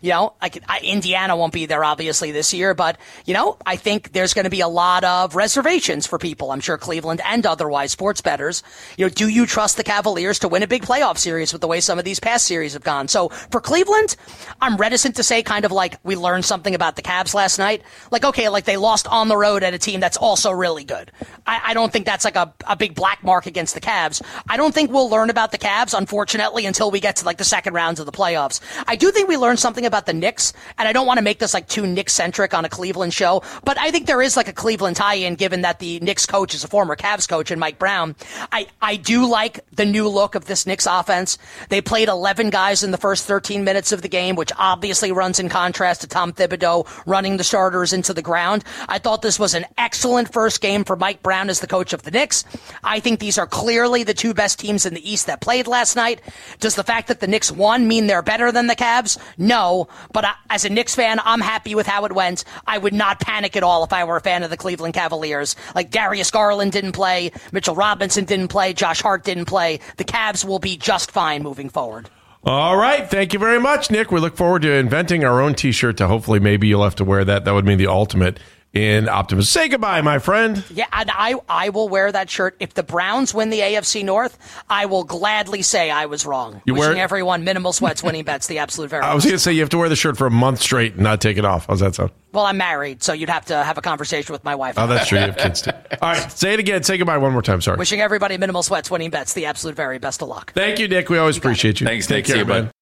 Indiana won't be there obviously this year, but, I think there's going to be a lot of reservations for people. I'm sure Cleveland and otherwise sports bettors. Do you trust the Cavaliers to win a big playoff series with the way some of these past series have gone? So for Cleveland, I'm reticent to say we learned something about the Cavs last night. They lost on the road at a team that's also really good. I don't think that's a big black mark against the Cavs. I don't think we'll learn about the Cavs, unfortunately, until we get to the second rounds of the playoffs. I do think we learned something about the Knicks, and I don't want to make this too Knicks-centric on a Cleveland show, but I think there is a Cleveland tie-in given that the Knicks coach is a former Cavs coach in Mike Brown. I do like the new look of this Knicks offense. They played 11 guys in the first 13 minutes of the game, which obviously runs in contrast to Tom Thibodeau running the starters into the ground. I thought this was an excellent first game for Mike Brown as the coach of the Knicks. I think these are clearly the 2 best teams in the East that played last night. Does the fact that the Knicks won mean they're better than the Cavs? No, but as a Knicks fan, I'm happy with how it went. I would not panic at all if I were a fan of the Cleveland Cavaliers. Darius Garland didn't play, Mitchell Robinson didn't play, Josh Hart didn't play. The Cavs will be just fine moving forward. All right. Thank you very much, Nick. We look forward to inventing our own T-shirt to hopefully maybe you'll have to wear that. That would mean the ultimate in optimism. Say goodbye, my friend. Yeah, and I will wear that shirt. If the Browns win the AFC North, I will gladly say I was wrong. Wishing everyone minimal sweats, winning bets, the absolute very best. I was going to say you have to wear the shirt for a month straight and not take it off. How's that sound? Well, I'm married, so you'd have to have a conversation with my wife. Oh, that's true. You have kids too. All right, say it again. Say goodbye one more time. Sorry. Wishing everybody minimal sweats, winning bets, the absolute very best of luck. Thank you, Nick. We always appreciate you. Thanks, Nick. Take care, man.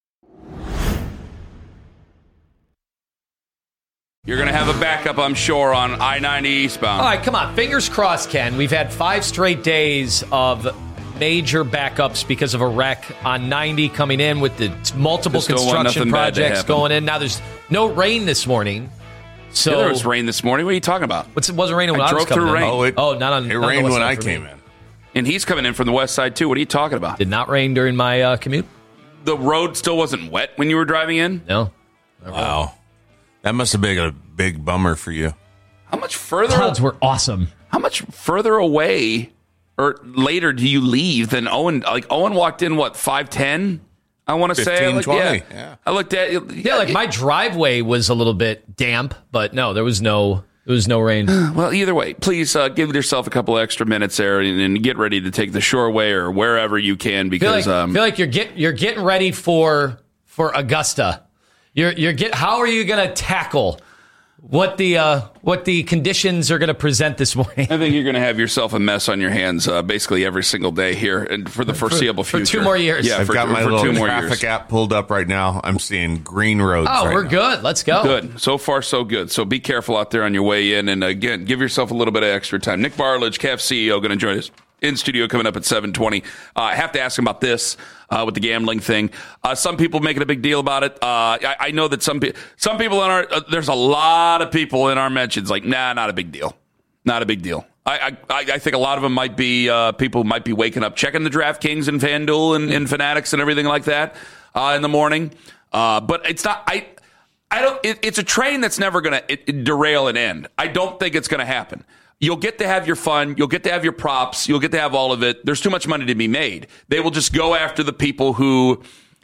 You're going to have a backup, I'm sure, on I-90 eastbound. All right, come on. Fingers crossed, Ken. We've had 5 straight days of major backups because of a wreck on 90 coming in with the multiple construction projects going in. Now, there's no rain this morning. So yeah, there was rain this morning. What are you talking about? It wasn't raining when I was coming in. Rain. Not on. It rained when I came in. And he's coming in from the west side, too. What are you talking about? Did not rain during my commute. The road still wasn't wet when you were driving in? No. Wow. That must have been a big bummer for you. How much further? Clouds were awesome. How much further away or later do you leave than Owen? Owen walked in, 5:10? I want to say. 20. Yeah. I looked at. Yeah, my driveway was a little bit damp, but no, there was no rain. Well, either way, please give yourself a couple extra minutes there and get ready to take the Shoreway or wherever you can because I feel like you're getting ready for Augusta. How are you going to tackle what the conditions are going to present this morning? I think you're going to have yourself a mess on your hands basically every single day here and for the foreseeable future. For 2 more years. Yeah, I've got my little traffic app pulled up right now. I'm seeing green roads. Oh, we're good. Let's go. Good. So far, so good. So be careful out there on your way in. And again, give yourself a little bit of extra time. Nick Bartlage, Cavs CEO, going to join us in studio coming up at 7:20. I have to ask him about this with the gambling thing. Some people making a big deal about it. I know that some people in our there's a lot of people in our mentions like, nah, not a big deal. Not a big deal. I think a lot of them might be people might be waking up checking the DraftKings and FanDuel and Fanatics and everything like that in the morning. But it's not. I don't. It's a train that's never going to derail and end. I don't think it's going to happen. You'll get to have your fun. You'll get to have your props. You'll get to have all of it. There's too much money to be made. They will just go after the people who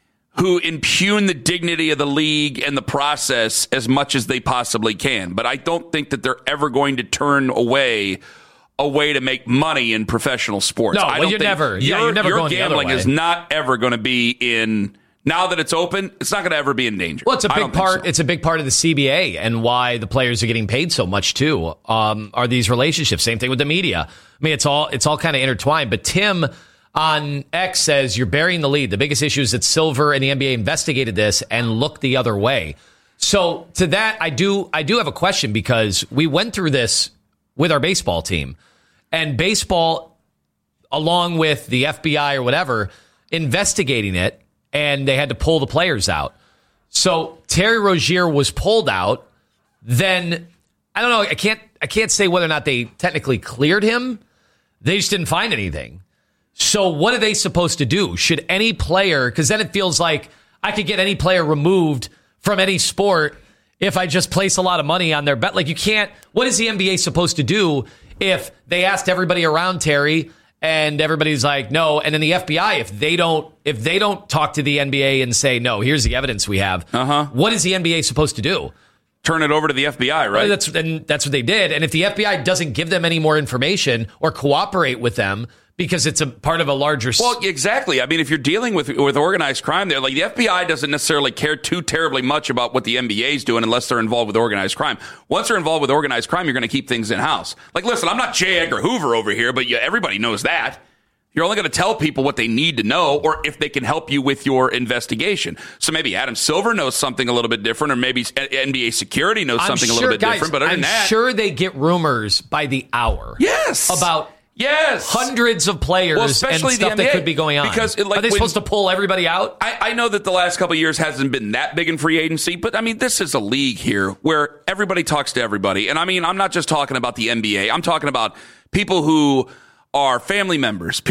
impugn the dignity of the league and the process as much as they possibly can. But I don't think that they're ever going to turn away a way to make money in professional sports. No, you're never going the other way. Your gambling is not ever going to be in. Now that it's open, it's not going to ever be in danger. Well, it's a big part. So. It's a big part of the CBA and why the players are getting paid so much too. Are these relationships? Same thing with the media. I mean, it's all kind of intertwined. But Tim on X says you're burying the lead. The biggest issue is that Silver and the NBA investigated this and looked the other way. So to that, I do have a question because we went through this with our baseball team, and baseball, along with the FBI or whatever, investigating it. And they had to pull the players out. So Terry Rozier was pulled out. Then I don't know. I can't say whether or not they technically cleared him. They just didn't find anything. So what are they supposed to do? Should any player? Because then it feels like I could get any player removed from any sport if I just place a lot of money on their bet. Like you can't. What is the NBA supposed to do if they asked everybody around Terry? And everybody's like, no. And then the FBI, if they don't talk to the NBA and say, no, here's the evidence we have. What is the NBA supposed to do? Turn it over to the FBI, right? Well, that's what they did. And if the FBI doesn't give them any more information or cooperate with them because it's a part of a larger... Well, exactly. I mean, if you're dealing with organized crime there, like the FBI doesn't necessarily care too terribly much about what the NBA is doing unless they're involved with organized crime. Once they're involved with organized crime, you're going to keep things in-house. Like, listen, I'm not J. Edgar Hoover over here, but everybody knows that. You're only going to tell people what they need to know or if they can help you with your investigation. So maybe Adam Silver knows something a little bit different, or maybe NBA security knows something a little bit different. But I'm sure they get rumors by the hour. Yes. About hundreds of players and stuff that could be going on. Because are they supposed to pull everybody out? I know that the last couple of years hasn't been that big in free agency, but I mean, this is a league here where everybody talks to everybody. And I mean, I'm not just talking about the NBA. I'm talking about people who are family members.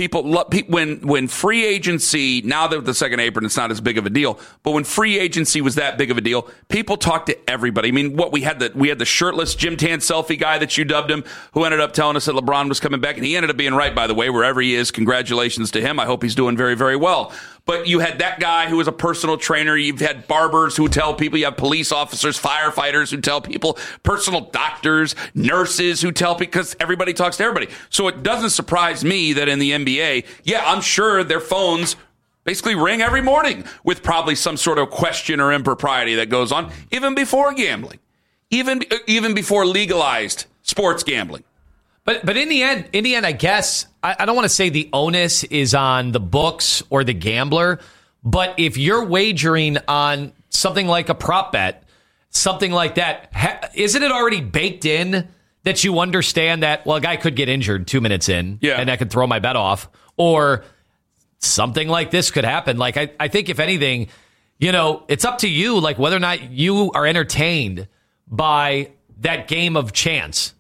When free agency, now that the second apron, it's not as big of a deal. But when free agency was that big of a deal, people talk to everybody. I mean, we had the shirtless Jim Tan selfie guy that you dubbed him, who ended up telling us that LeBron was coming back, and he ended up being right, by the way, wherever he is. Congratulations to him. I hope he's doing very, very well. But you had that guy who was a personal trainer. You've had barbers who tell people. You have police officers, firefighters who tell people, personal doctors, nurses who tell people, because everybody talks to everybody. So it doesn't surprise me that in the NBA, I'm sure their phones basically ring every morning with probably some sort of question or impropriety that goes on, even before gambling, even before legalized sports gambling. But in the end, I guess, I don't want to say the onus is on the books or the gambler, but if you're wagering on something like a prop bet, something like that, isn't it already baked in that you understand that, well, a guy could get injured 2 minutes in, and that could throw my bet off, or something like this could happen? Like, I think if anything, it's up to you, like whether or not you are entertained by that game of chance.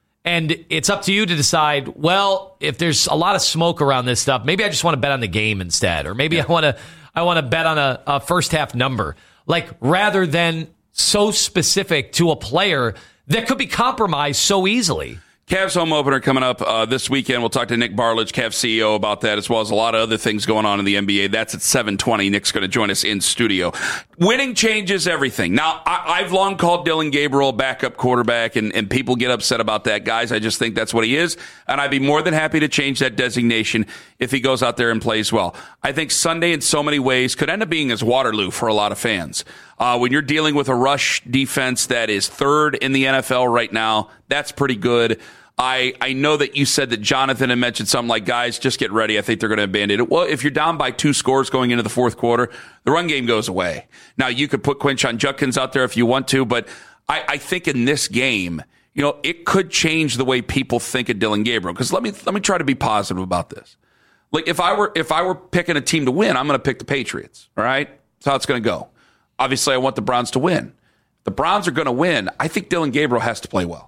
And it's up to you to decide, well, if there's a lot of smoke around this stuff, maybe I just want to bet on the game instead. Or maybe I want to bet on a first half number. Like, rather than so specific to a player that could be compromised so easily. Cavs home opener coming up this weekend. We'll talk to Nick Barlage, Cavs CEO, about that, as well as a lot of other things going on in the NBA. That's at 7:20. Nick's going to join us in studio. Winning changes everything. Now, I've long called Dillon Gabriel a backup quarterback, and people get upset about that. Guys, I just think that's what he is, and I'd be more than happy to change that designation if he goes out there and plays well. I think Sunday, in so many ways, could end up being his Waterloo for a lot of fans. When you're dealing with a rush defense that is third in the NFL right now, that's pretty good. I know that you said that Jonathan had mentioned something like, guys, just get ready. I think they're going to abandon it. Well, if you're down by 2 scores going into the fourth quarter, the run game goes away. Now, you could put Quinshon Judkins out there if you want to, but I think in this game, it could change the way people think of Dillon Gabriel. Because let me try to be positive about this. Like, if I were picking a team to win, I'm going to pick the Patriots. All right? That's how it's going to go. Obviously, I want the Browns to win. If the Browns are going to win, I think Dillon Gabriel has to play well.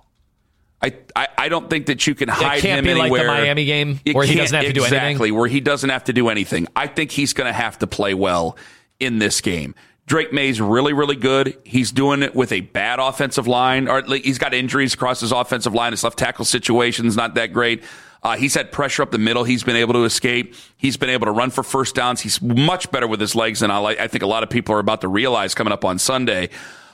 I don't think that you can hide him anywhere. It can't be like the Miami game where he doesn't have to do anything. Exactly, where he doesn't have to do anything. I think he's going to have to play well in this game. Drake May's really, really good. He's doing it with a bad offensive line. Or he's got injuries across his offensive line. His left tackle situation's not that great. He's had pressure up the middle. He's been able to escape. He's been able to run for first downs. He's much better with his legs than I think a lot of people are about to realize coming up on Sunday.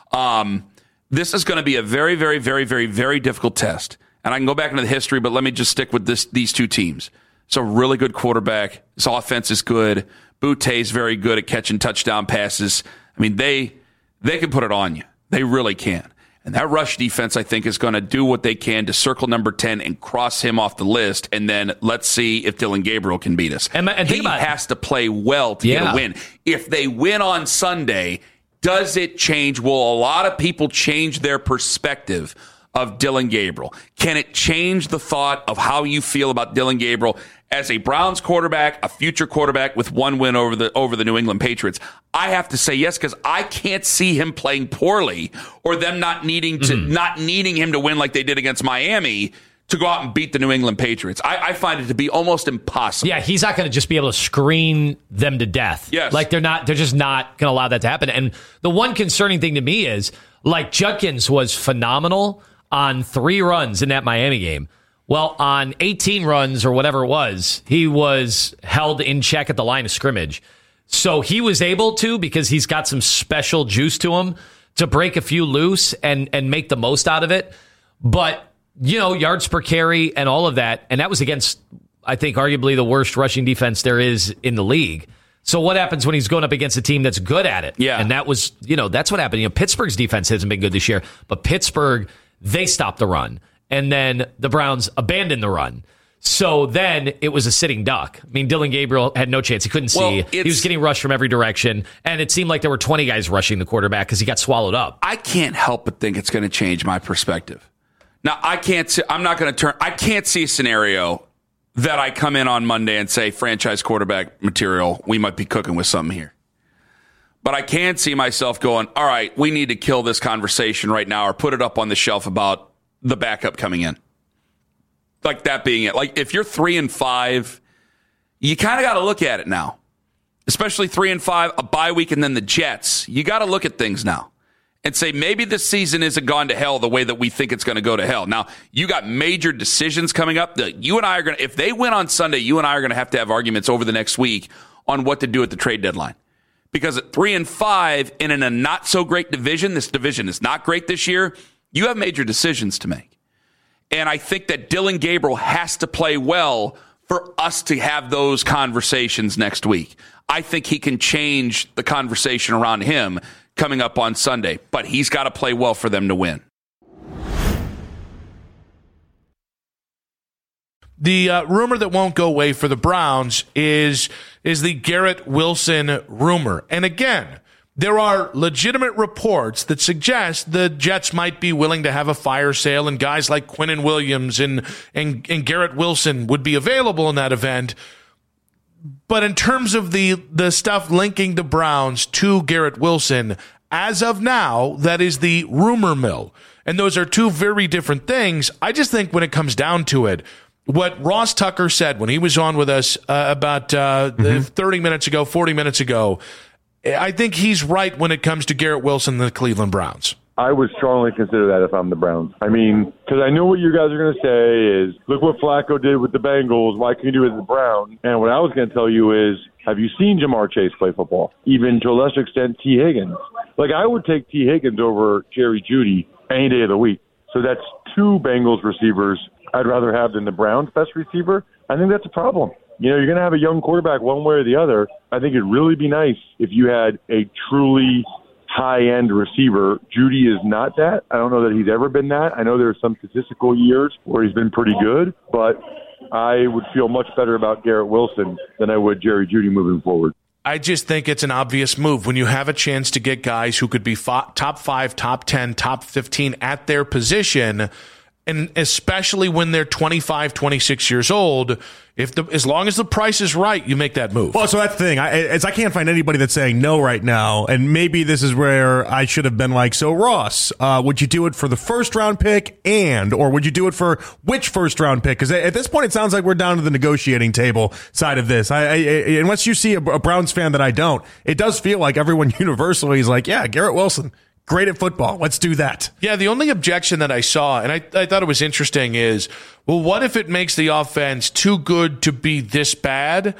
This is going to be a very, very, very, very, very difficult test. And I can go back into the history, but let me just stick with these two teams. It's a really good quarterback. His offense is good. Boute's very good at catching touchdown passes. I mean, they can put it on you. They really can. And that rush defense, I think, is going to do what they can to circle number 10 and cross him off the list. And then let's see if Dillon Gabriel can beat us. And he has to play well to get a win. If they win on Sunday, does it change? Will a lot of people change their perspective of Dillon Gabriel? Can it change the thought of how you feel about Dillon Gabriel as a Browns quarterback, a future quarterback with one win over the New England Patriots? I have to say yes, because I can't see him playing poorly or them not needing him to win like they did against Miami to go out and beat the New England Patriots. I find it to be almost impossible. Yeah, he's not going to just be able to screen them to death. Yes. Like they're just not going to allow that to happen. And the one concerning thing to me is, like, Judkins was phenomenal on 3 runs in that Miami game. Well, on 18 runs or whatever it was, he was held in check at the line of scrimmage. So he was able to, because he's got some special juice to him, to break a few loose and make the most out of it. But yards per carry and all of that. And that was against, I think, arguably the worst rushing defense there is in the league. So what happens when he's going up against a team that's good at it? Yeah. And that was, that's what happened. Pittsburgh's defense hasn't been good this year, but Pittsburgh, they stopped the run. And then the Browns abandoned the run. So then it was a sitting duck. I mean, Dillon Gabriel had no chance. He couldn't see. He was getting rushed from every direction. And it seemed like there were 20 guys rushing the quarterback because he got swallowed up. I can't help but think it's going to change my perspective. Now, I can't see a scenario that I come in on Monday and say, franchise quarterback material, we might be cooking with something here. But I can see myself going, all right, we need to kill this conversation right now or put it up on the shelf about the backup coming in. Like that being it. Like if you're 3-5, you kind of got to look at it now. Especially 3-5, a bye week, and then the Jets. You got to look at things now and say maybe this season isn't gone to hell the way that we think it's going to go to hell. Now, you got major decisions coming up that you and I are going to, if they win on Sunday, you and I are going to have arguments over the next week on what to do at the trade deadline. Because at 3-5 and in a not so great division, this division is not great this year, you have major decisions to make. And I think that Dillon Gabriel has to play well for us to have those conversations next week. I think he can change the conversation around him coming up on Sunday, but he's got to play well for them to win. The rumor that won't go away for the Browns is the Garrett Wilson rumor. And again, there are legitimate reports that suggest the Jets might be willing to have a fire sale, and guys like Quinnen Williams and Garrett Wilson would be available in that event. But in terms of the stuff linking the Browns to Garrett Wilson, as of now, that is the rumor mill. And those are two very different things. I just think when it comes down to it, what Ross Tucker said when he was on with us about 30 minutes ago, 40 minutes ago, I think he's right when it comes to Garrett Wilson and the Cleveland Browns. I would strongly consider that if I'm the Browns. I mean, because I know what you guys are going to say is, look what Flacco did with the Bengals. Why can't you do it with the Browns? And what I was going to tell you is, have you seen Jamar Chase play football? Even to a lesser extent, T. Higgins. Like, I would take T. Higgins over Jerry Jeudy any day of the week. So that's 2 Bengals receivers I'd rather have than the Browns' best receiver. I think that's a problem. You know, you're going to have a young quarterback one way or the other. I think it'd really be nice if you had a truly high-end receiver. Jeudy is not that. I don't know that he's ever been that. I know there are some statistical years where he's been pretty good, but I would feel much better about Garrett Wilson than I would Jerry Jeudy moving forward. I just think it's an obvious move when you have a chance to get guys who could be top 5, top 10, top 15 at their position, and especially when they're 25, 26 years old. As long as the price is right, you make that move. Well, so that's the thing. I can't find anybody that's saying no right now, and maybe this is where I should have been like, so Ross, would you do it for the first-round pick or would you do it for which first-round pick? Because at this point, it sounds like we're down to the negotiating table side of this. Unless you see a Browns fan that I don't, it does feel like everyone universally is like, yeah, Garrett Wilson, great at football. Let's do that. Yeah, the only objection that I saw, and I thought it was interesting, is, well, what if it makes the offense too good to be this bad?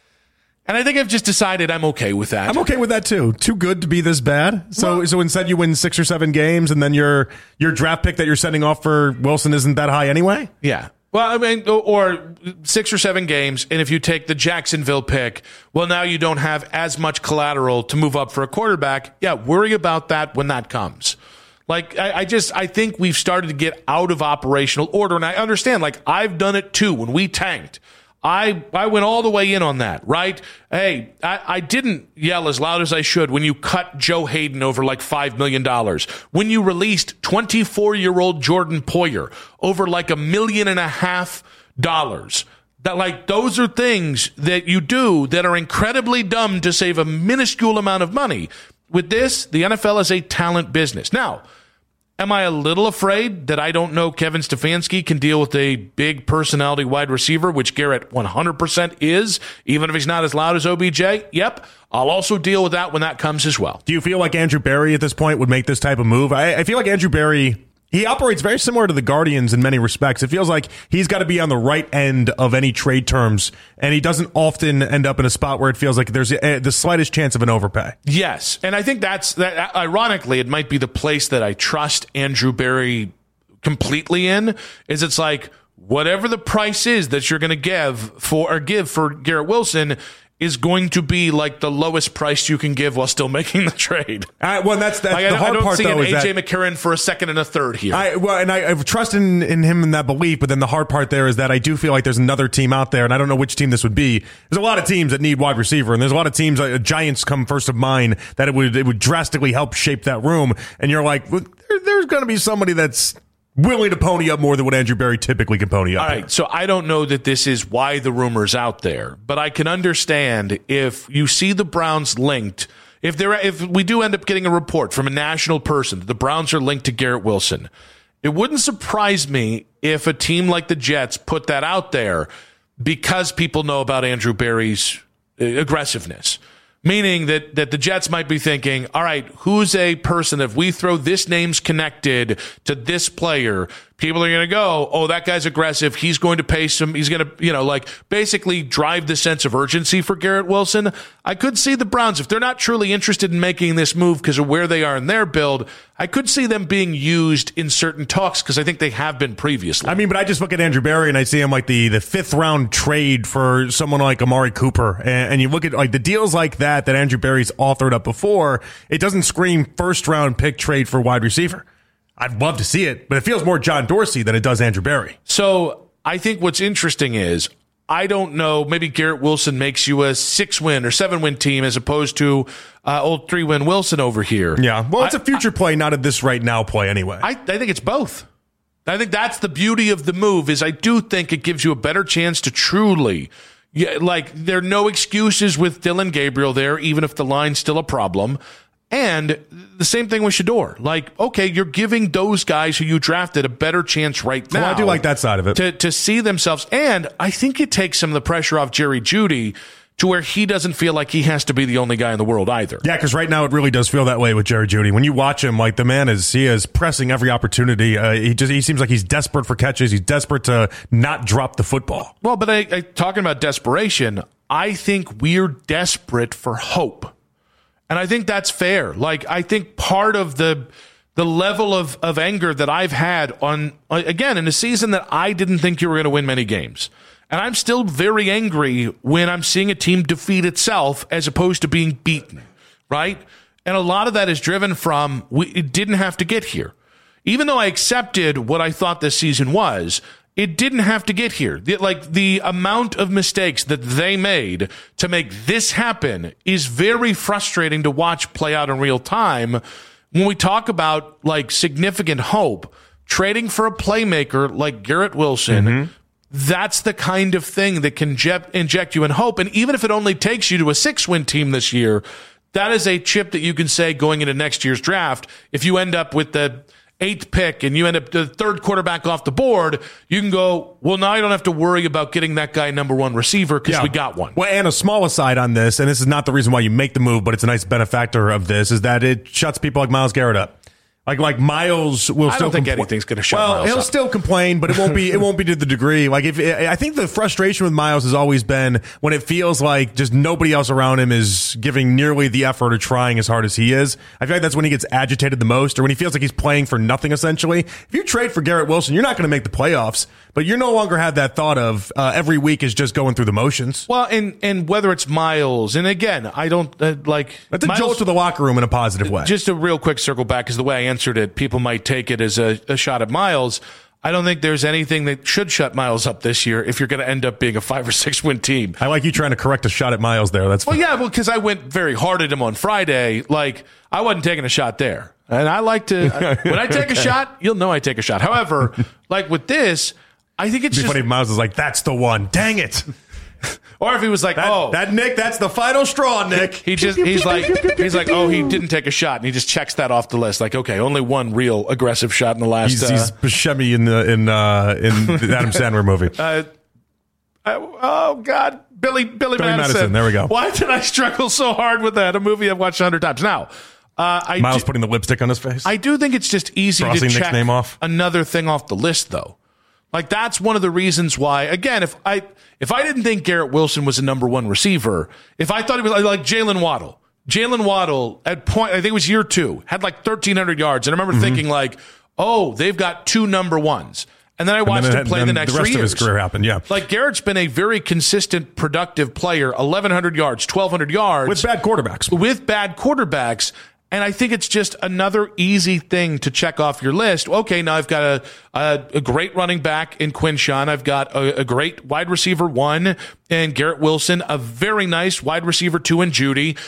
And I think I've just decided I'm okay with that. I'm okay with that, too. Too good to be this bad? So instead you win 6 or 7 games, and then your draft pick that you're sending off for Wilson isn't that high anyway? Yeah. Well, I mean, or 6 or 7 games, and if you take the Jacksonville pick, well, now you don't have as much collateral to move up for a quarterback. Yeah, worry about that when that comes. Like, I think we've started to get out of operational order, and I understand, like, I've done it too when we tanked. I went all the way in on that, right? Hey, I didn't yell as loud as I should when you cut Joe Hayden over like $5 million. When you released 24-year-old Jordan Poyer over like $1.5 million. That, like, those are things that you do that are incredibly dumb to save a minuscule amount of money. With this, the NFL is a talent business. Now, am I a little afraid that I don't know Kevin Stefanski can deal with a big personality wide receiver, which Garrett 100% is, even if he's not as loud as OBJ? Yep. I'll also deal with that when that comes as well. Do you feel like Andrew Berry at this point would make this type of move? I feel like Andrew Berry, he operates very similar to the Guardians in many respects. It feels like he's got to be on the right end of any trade terms, and he doesn't often end up in a spot where it feels like there's the slightest chance of an overpay. Yes, and I think that ironically, it might be the place that I trust Andrew Berry completely in, is it's like, whatever the price is that you're going to give for Garrett Wilson is going to be like the lowest price you can give while still making the trade. Well, that's the hard part, though. I don't see an A.J. that McCarron for a second and a third here. I trust in him in that belief, but then the hard part there is that I do feel like there's another team out there, and I don't know which team this would be. There's a lot of teams that need wide receiver, and there's a lot of teams, Giants come first of mind, that it would drastically help shape that room. And you're like, there's going to be somebody that's willing to pony up more than what Andrew Berry typically can pony up. All right, so I don't know that this is why the rumor's out there, but I can understand if you see the Browns linked. If we do end up getting a report from a national person that the Browns are linked to Garrett Wilson, it wouldn't surprise me if a team like the Jets put that out there because people know about Andrew Berry's aggressiveness. Meaning that the Jets might be thinking, all right, who's a person, if we throw this name's connected to this player, people are going to go, oh, that guy's aggressive. He's going to pay some. He's going to, basically drive the sense of urgency for Garrett Wilson. I could see the Browns, if they're not truly interested in making this move because of where they are in their build, I could see them being used in certain talks because I think they have been previously. I mean, but I just look at Andrew Berry and I see him like the 5th round trade for someone like Amari Cooper. And you look at like the deals like that Andrew Berry's authored up before, it doesn't scream 1st round pick trade for wide receiver. I'd love to see it, but it feels more John Dorsey than it does Andrew Berry. So I think what's interesting is, I don't know, maybe Garrett Wilson makes you a 6-win or 7-win team as opposed to old 3-win Wilson over here. Yeah, well, it's a future play, not a this right now play anyway. I think it's both. I think that's the beauty of the move, is I do think it gives you a better chance to truly, there are no excuses with Dillon Gabriel there, even if the line's still a problem. And the same thing with Shedeur. Okay, you're giving those guys who you drafted a better chance right now. Well, I do like that side of it. To see themselves. And I think it takes some of the pressure off Jerry Jeudy to where he doesn't feel like he has to be the only guy in the world either. Yeah, because right now it really does feel that way with Jerry Jeudy. When you watch him, like the man is pressing every opportunity. He seems like he's desperate for catches. He's desperate to not drop the football. Well, but talking about desperation, I think we're desperate for hope. And I think that's fair. Like, I think part of the level of anger that I've had on, again, in a season that I didn't think you were going to win many games. And I'm still very angry when I'm seeing a team defeat itself as opposed to being beaten, right? And a lot of that is driven from it didn't have to get here. Even though I accepted what I thought this season was, it didn't have to get here. The amount of mistakes that they made to make this happen is very frustrating to watch play out in real time. When we talk about like significant hope, trading for a playmaker like Garrett Wilson, that's the kind of thing that can inject you in hope. And even if it only takes you to a 6-win team this year, that is a chip that you can say going into next year's draft. If you end up with the 8th pick and you end up the 3rd quarterback off the board, you can go, well, now I don't have to worry about getting that guy number 1 receiver because we got one. Well, and a small aside on this, and this is not the reason why you make the move, but it's a nice benefactor of this, is that it shuts people like Myles Garrett up. Like Miles will still. I don't think anything's going to shut Miles up. Well, he'll still complain, but it won't be to the degree. Like I think the frustration with Miles has always been when it feels like just nobody else around him is giving nearly the effort or trying as hard as he is. I feel like that's when he gets agitated the most, or when he feels like he's playing for nothing. Essentially, if you trade for Garrett Wilson, you're not going to make the playoffs, but you no longer have that thought of every week is just going through the motions. Well, and whether it's Miles, and again, I don't like that's a jolt to the locker room in a positive way. Just a real quick circle back, because the way I answered it, people might take it as a shot at Miles. I don't think there's anything that should shut Miles up this year if you're going to end up being a 5 or 6 win team. I like you trying to correct a shot at Miles there. That's fine. Well, because I went very hard at him on Friday. Like, I wasn't taking a shot there. And I like to, when I take a shot, you'll know I take a shot. However, like with this, I think it's just funny if Miles is like, that's the one. Dang it. Or if he was like, that Nick, that's the final straw, Nick. He's like, oh, he didn't take a shot, and he just checks that off the list. Like, okay, only one real aggressive shot in the last. He's Buscemi in the Adam Sandler movie. Oh God, Billy Madison. There we go. Why did I struggle so hard with that? A movie I've watched 100 times now. Miles putting the lipstick on his face. I do think it's just easy Crossing to check Nick's name off. Another thing off the list, though. Like, that's one of the reasons why, again, if I didn't think Garrett Wilson was a number 1 receiver, if I thought he was like Jalen Waddle at point, I think it was year 2, had like 1,300 yards. And I remember thinking like, oh, they've got 2 number 1s. And then I watched him play the next 3 years. The rest of his career happened, yeah. Like, Garrett's been a very consistent, productive player, 1,100 yards, 1,200 yards. With bad quarterbacks. And I think it's just another easy thing to check off your list. Okay, now I've got a great running back in Quinshawn. I've got a great wide receiver 1 in Garrett Wilson, a very nice wide receiver 2 in Jeudy,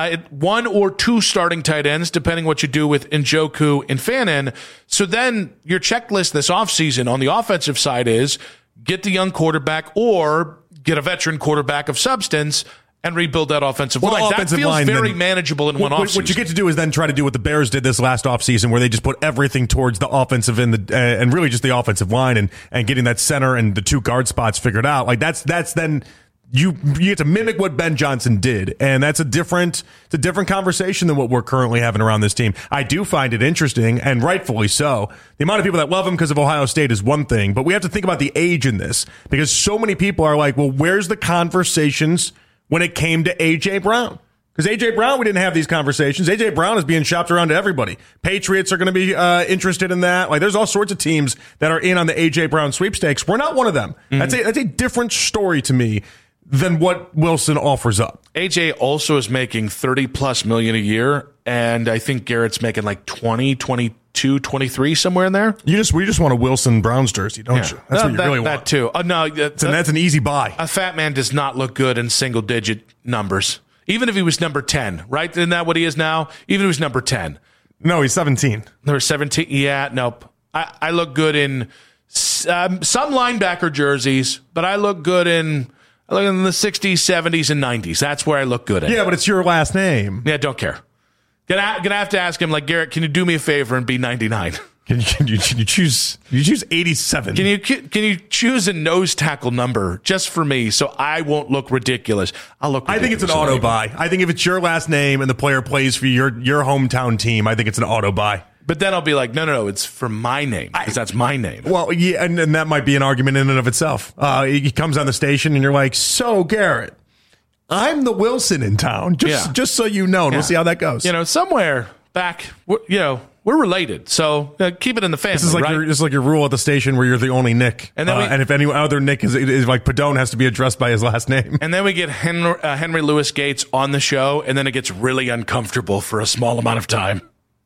1 or 2 starting tight ends, depending what you do with Njoku and Fannin. So then your checklist this offseason on the offensive side is get the young quarterback or get a veteran quarterback of substance and rebuild that offensive line. That feels very manageable in one offseason. What you get to do is then try to do what the Bears did this last offseason, where they just put everything towards the offensive and really just the offensive line and getting that center and the 2 guard spots figured out. Like that's then you get to mimic what Ben Johnson did, and that's a different conversation than what we're currently having around this team. I do find it interesting, and rightfully so. The amount of people that love him because of Ohio State is one thing, but we have to think about the age in this, because so many people are like, well, where's the conversations when it came to A.J. Brown? Because A.J. Brown, we didn't have these conversations. A.J. Brown is being shopped around to everybody. Patriots are going to be interested in that. Like, there's all sorts of teams that are in on the A.J. Brown sweepstakes. We're not one of them. Mm-hmm. That's a different story to me than what Wilson offers up. A.J. also is making $30+ million a year, and I think Garrett's making like 20, 22, 23, somewhere in there. We just want a Wilson Browns jersey, don't you? That's what you really want. That too. No, that's an easy buy. A fat man does not look good in single-digit numbers. Even if he was number 10, right? Isn't that what he is now? Even if he was number 10. No, he's 17. Number 17? Yeah, nope. I look good in some linebacker jerseys, but I look good in the 60s, 70s, and 90s. That's where I look good at. Yeah, but it's your last name. Yeah, don't care. Gonna have to ask him, like, Garrett, can you do me a favor and be 99? Can you choose 87? Can you choose a nose tackle number just for me so I won't look ridiculous? I think it's an auto buy. I think if it's your last name and the player plays for your hometown team, I think it's an auto buy. But then I'll be like, no, it's for my name because that's my name. Well, yeah, and that might be an argument in and of itself. He comes on the station and you're like, so Garrett, I'm the Wilson in town, just so you know, and we'll see how that goes. Somewhere back, we're related, so keep it in the family. This is like right? your rule at the station where you're the only Nick, and if any other Nick is like Padone has to be addressed by his last name. And then we get Henry Louis Gates on the show, and then it gets really uncomfortable for a small amount of time.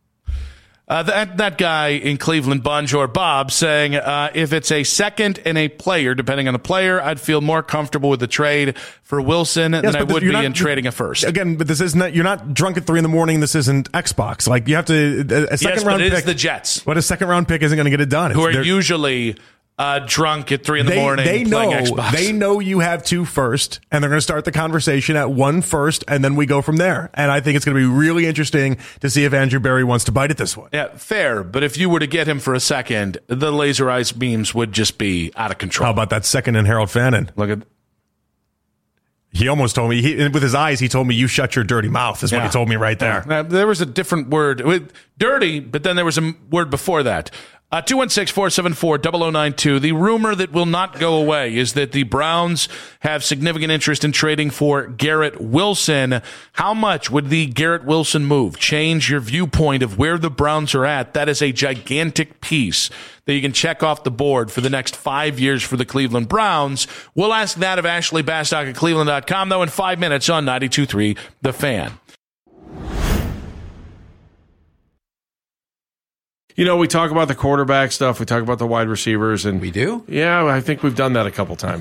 That guy in Cleveland, Bonjour Bob, saying if it's a second and a player, depending on the player, I'd feel more comfortable with the trade for Wilson than I would be in trading a first. Again, but this isn't. You're not drunk at 3 a.m. This isn't Xbox. Like you have to a second round pick. Yes, but it is the Jets. But a second round pick isn't going to get it done. Who are usually drunk at 3 a.m. playing Xbox. They know you have 2 first, and they're going to start the conversation at 1 first, and then we go from there. And I think it's going to be really interesting to see if Andrew Berry wants to bite at this one. Yeah, fair. But if you were to get him for a second, the laser eyes beams would just be out of control. How about that second and Harold Fannin? Look at. He almost told me, with his eyes, he told me, you shut your dirty mouth, is what he told me right there. Yeah. There was a different word. Dirty, but then there was a word before that. 216-474-0092. The rumor that will not go away is that the Browns have significant interest in trading for Garrett Wilson. How much would the Garrett Wilson move change your viewpoint of where the Browns are at? That is a gigantic piece that you can check off the board for the next 5 years for the Cleveland Browns. We'll ask that of Ashley Bastock at Cleveland.com, though, in 5 minutes on 92.3 The Fan. We talk about the quarterback stuff. We talk about the wide receivers. And we do? Yeah, I think we've done that a couple times.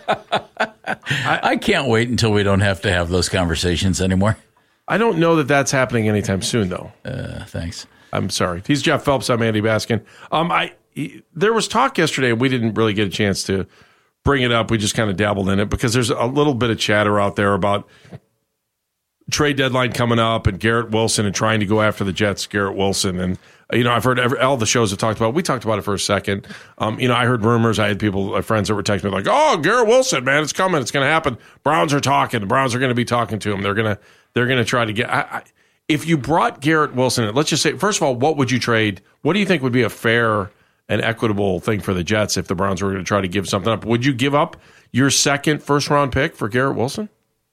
I can't wait until we don't have to have those conversations anymore. I don't know that that's happening anytime soon, though. Thanks. I'm sorry. He's Jeff Phelps. I'm Andy Baskin. There was talk yesterday. We didn't really get a chance to bring it up. We just kind of dabbled in it because there's a little bit of chatter out there about trade deadline coming up and Garrett Wilson and trying to go after the Jets, Garrett Wilson. And, I've heard all the shows have talked about it. We talked about it for a second. I heard rumors. I had friends that were texting me like, oh, Garrett Wilson, man, it's coming. It's going to happen. Browns are talking. The Browns are going to be talking to him. They're going to try to get, if you brought Garrett Wilson, let's just say, first of all, what would you trade? What do you think would be a fair and equitable thing for the Jets if the Browns were going to try to give something up? Would you give up your second first-round pick for Garrett Wilson?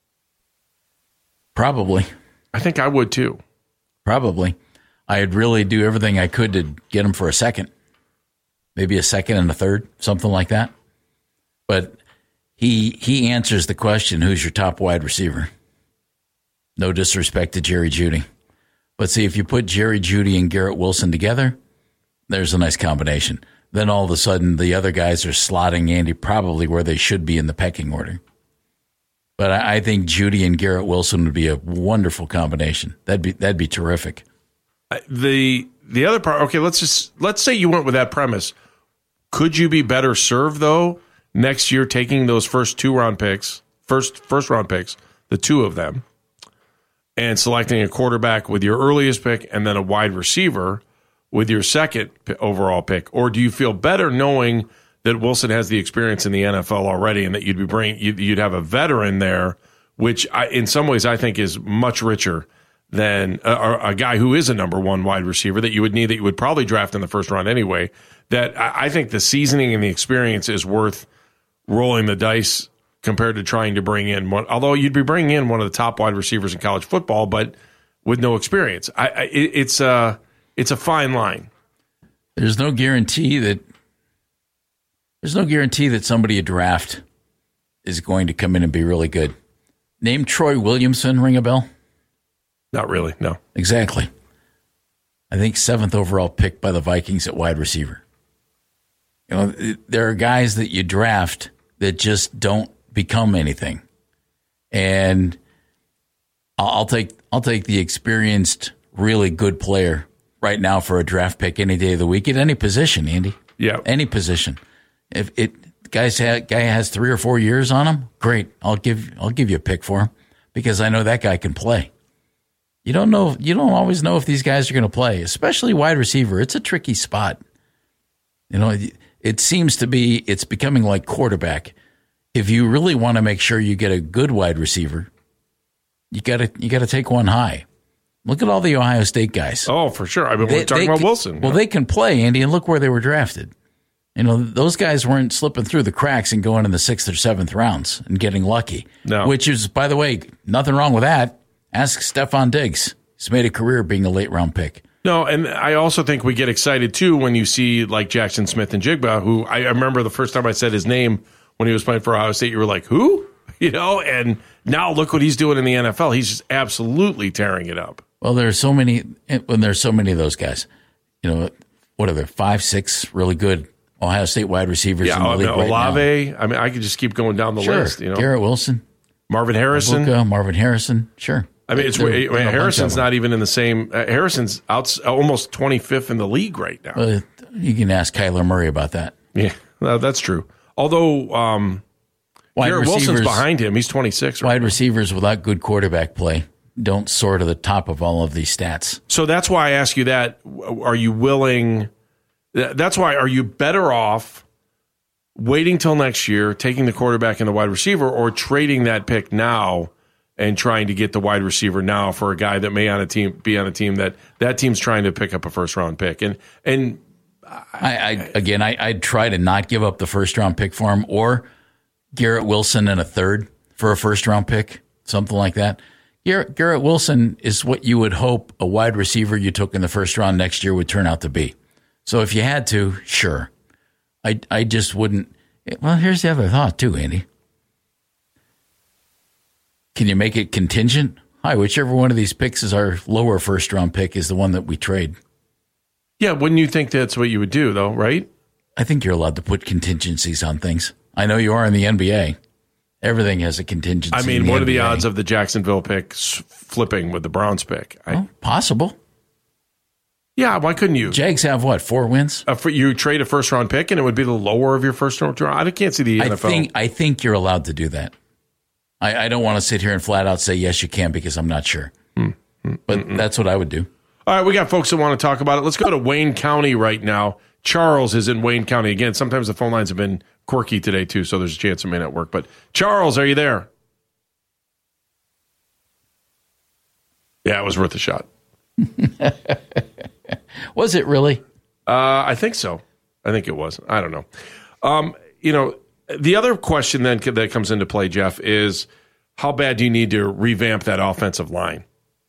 Probably. I think I would too. Probably. I'd really do everything I could to get him for a second. Maybe a second and a third, something like that. But he answers the question, who's your top wide receiver? No disrespect to Jerry Jeudy. But see, if you put Jerry Jeudy and Garrett Wilson together, there's a nice combination. Then all of a sudden, the other guys are slotting Andy probably where they should be in the pecking order. But I think Jeudy and Garrett Wilson would be a wonderful combination. That'd be terrific. The other part, okay, let's say you went with that premise. Could you be better served though next year taking those first first round picks, the 2 of them, and selecting a quarterback with your earliest pick and then a wide receiver with your second overall pick? Or do you feel better knowing that Wilson has the experience in the NFL already and that you'd have a veteran there, which in some ways I think is much richer than a guy who is a number 1 wide receiver that you would probably draft in the first round anyway? That I think the seasoning and the experience is worth rolling the dice compared to trying to bring in one, although you'd be bringing in one of the top wide receivers in college football, but with no experience. It's a fine line. There's no guarantee that somebody you draft is going to come in and be really good. Name Troy Williamson, ring a bell? Not really, no. Exactly. I think 7th overall pick by the Vikings at wide receiver. There are guys that you draft that just don't become anything. And I'll take the experienced, really good player right now for a draft pick any day of the week at any position, Andy. Yeah. Any position. If guy has 3 or 4 years on him, great. I'll give you a pick for him because I know that guy can play. You don't know. You don't always know if these guys are going to play, especially wide receiver. It's a tricky spot. It seems to be. It's becoming like quarterback. If you really want to make sure you get a good wide receiver, you got to take one high. Look at all the Ohio State guys. Oh, for sure. I mean, we're talking about Wilson. Well, they can play, Andy, and look where they were drafted. Those guys weren't slipping through the cracks and going in the 6th or 7th rounds and getting lucky. No. Which is, by the way, nothing wrong with that. Ask Stephon Diggs. He's made a career being a late-round pick. No, and I also think we get excited, too, when you see, like, Jackson Smith and Jigba, who I remember the first time I said his name when he was playing for Ohio State, you were like, who? And now look what he's doing in the NFL. He's just absolutely tearing it up. Well, there's so many of those guys. What are there, 5, 6 really good Ohio State wide receivers in the league right Olave. now? I mean, I could just keep going down the list. Garrett Wilson. Marvin Harrison. Marvin Harrison, sure. I mean, Harrison's not even in the same. Harrison's almost 25th in the league right now. You can ask Kyler Murray about that. Yeah, that's true. Although Garrett Wilson's behind him. He's 26. Right wide now. Receivers without good quarterback play don't soar to the top of all of these stats. So that's why I ask you that. Are you willing? That's why. Are you better off waiting till next year, taking the quarterback and the wide receiver, or trading that pick now and trying to get the wide receiver now for a guy that may be on a team that team's trying to pick up a first-round pick? And I'd try to not give up the first-round pick for him, or Garrett Wilson and a third for a first-round pick, something like that. Garrett Wilson is what you would hope a wide receiver you took in the first round next year would turn out to be. So if you had to, sure. I just wouldn't. Well, here's the other thought too, Andy. Can you make it contingent? Hi, whichever one of these picks is our lower first round pick is the one that we trade. Yeah, wouldn't you think that's what you would do, though, right? I think you're allowed to put contingencies on things. I know you are in the NBA. Everything has a contingency. I mean, what are the odds of the Jacksonville pick flipping with the Browns pick? Possible. Yeah, why couldn't you? Jags have what, 4 wins? You trade a first-round pick, and it would be the lower of your first-round round. I can't see the NFL. I think you're allowed to do that. I don't want to sit here and flat out say, yes, you can, because I'm not sure. But that's what I would do. All right, we got folks that want to talk about it. Let's go to Wayne County right now. Charles is in Wayne County. Again, sometimes the phone lines have been quirky today, too, so there's a chance it may not work. But Charles, are you there? Yeah, it was worth a shot. Was it really? I think so. I think it was. I don't know. The other question then that comes into play, Jeff, is how bad do you need to revamp that offensive line?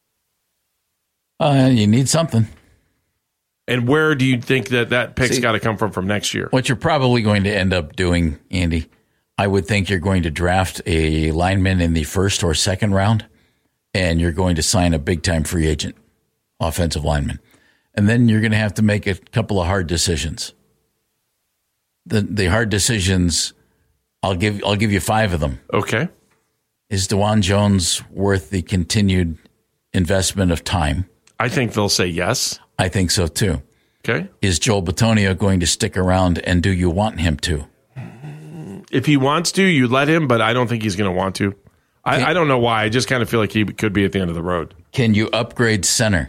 You need something. And where do you think that pick's got to come from next year? What you're probably going to end up doing, Andy, I would think you're going to draft a lineman in the first or second round, and you're going to sign a big-time free agent offensive lineman. And then you're going to have to make a couple of hard decisions. The hard decisions, I'll give you 5 of them. Okay. Is DeJuan Jones worth the continued investment of time? I think they'll say yes. I think so, too. Okay. Is Joel Bitonio going to stick around, and do you want him to? If he wants to, you let him, but I don't think he's going to want to. I don't know why. I just kind of feel like he could be at the end of the road. Can you upgrade center?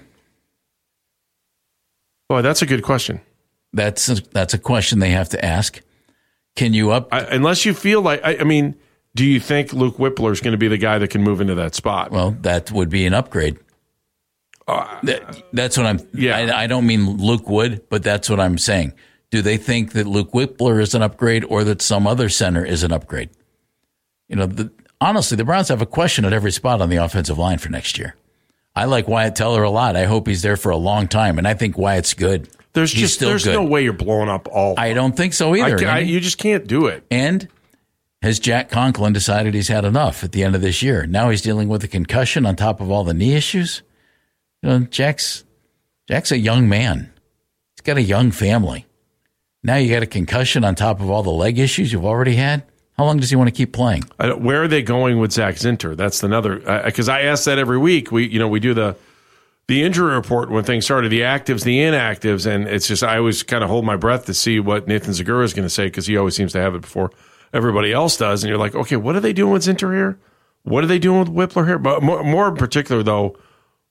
Boy, that's a good question. That's a question they have to ask. Can you unless you feel like, do you think Luke Whippler is going to be the guy that can move into that spot? Well, that would be an upgrade. That's what I'm. Yeah. I don't mean Luke Wood, but that's what I'm saying. Do they think that Luke Whippler is an upgrade, or that some other center is an upgrade? Honestly, the Browns have a question at every spot on the offensive line for next year. I like Wyatt Teller a lot. I hope he's there for a long time, and I think Wyatt's good. There's no way you're blowing up all. I don't think so either. You just can't do it. And has Jack Conklin decided he's had enough at the end of this year? Now he's dealing with a concussion on top of all the knee issues. Jack's a young man. He's got a young family. Now you got a concussion on top of all the leg issues you've already had. How long does he want to keep playing? Where are they going with Zach Zinter? That's another, because I ask that every week. We do the injury report when things started, the actives, the inactives, and it's just I always kind of hold my breath to see what Nathan Zagura is going to say, because he always seems to have it before everybody else does. And you're like, okay, what are they doing with Zinter here? What are they doing with Whippler here? But more in particular, though,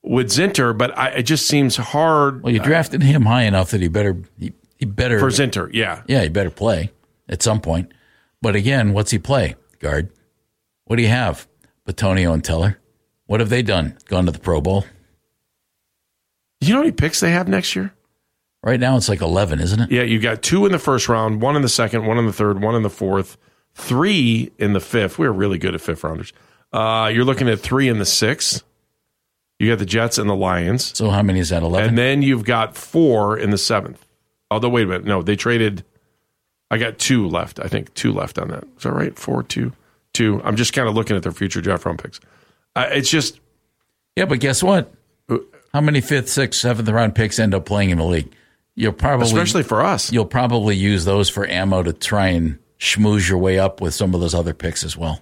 with Zinter, but it just seems hard. Well, you drafted him high enough that he better for Zinter, yeah. Yeah, he better play at some point. But again, what's he play? Guard. What do you have? Bitonio and Teller. What have they done? Gone to the Pro Bowl? You know how many picks they have next year? Right now it's like 11, isn't it? Yeah, you got 2 in the first round, 1 in the second, 1 in the third, 1 in the fourth, 3 in the fifth. We're really good at fifth rounders. You're looking at 3 in the sixth. You got the Jets and the Lions. So how many is that, 11? And then you've got 4 in the seventh. Although, wait a minute. No, they traded. I got 2 left. I think 2 left on that. Is that right? 4, 2. I'm just kind of looking at their future draft round picks. It's just. Yeah, but guess what? How many 5th, 6th, 7th round picks end up playing in the league? You'll probably, especially for us, you'll probably use those for ammo to try and schmooze your way up with some of those other picks as well.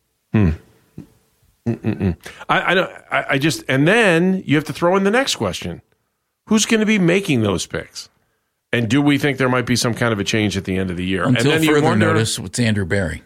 I just, and then you have to throw in the next question: who's going to be making those picks? And do we think there might be some kind of a change at the end of the year? Until and then further notice, it's Andrew Berry.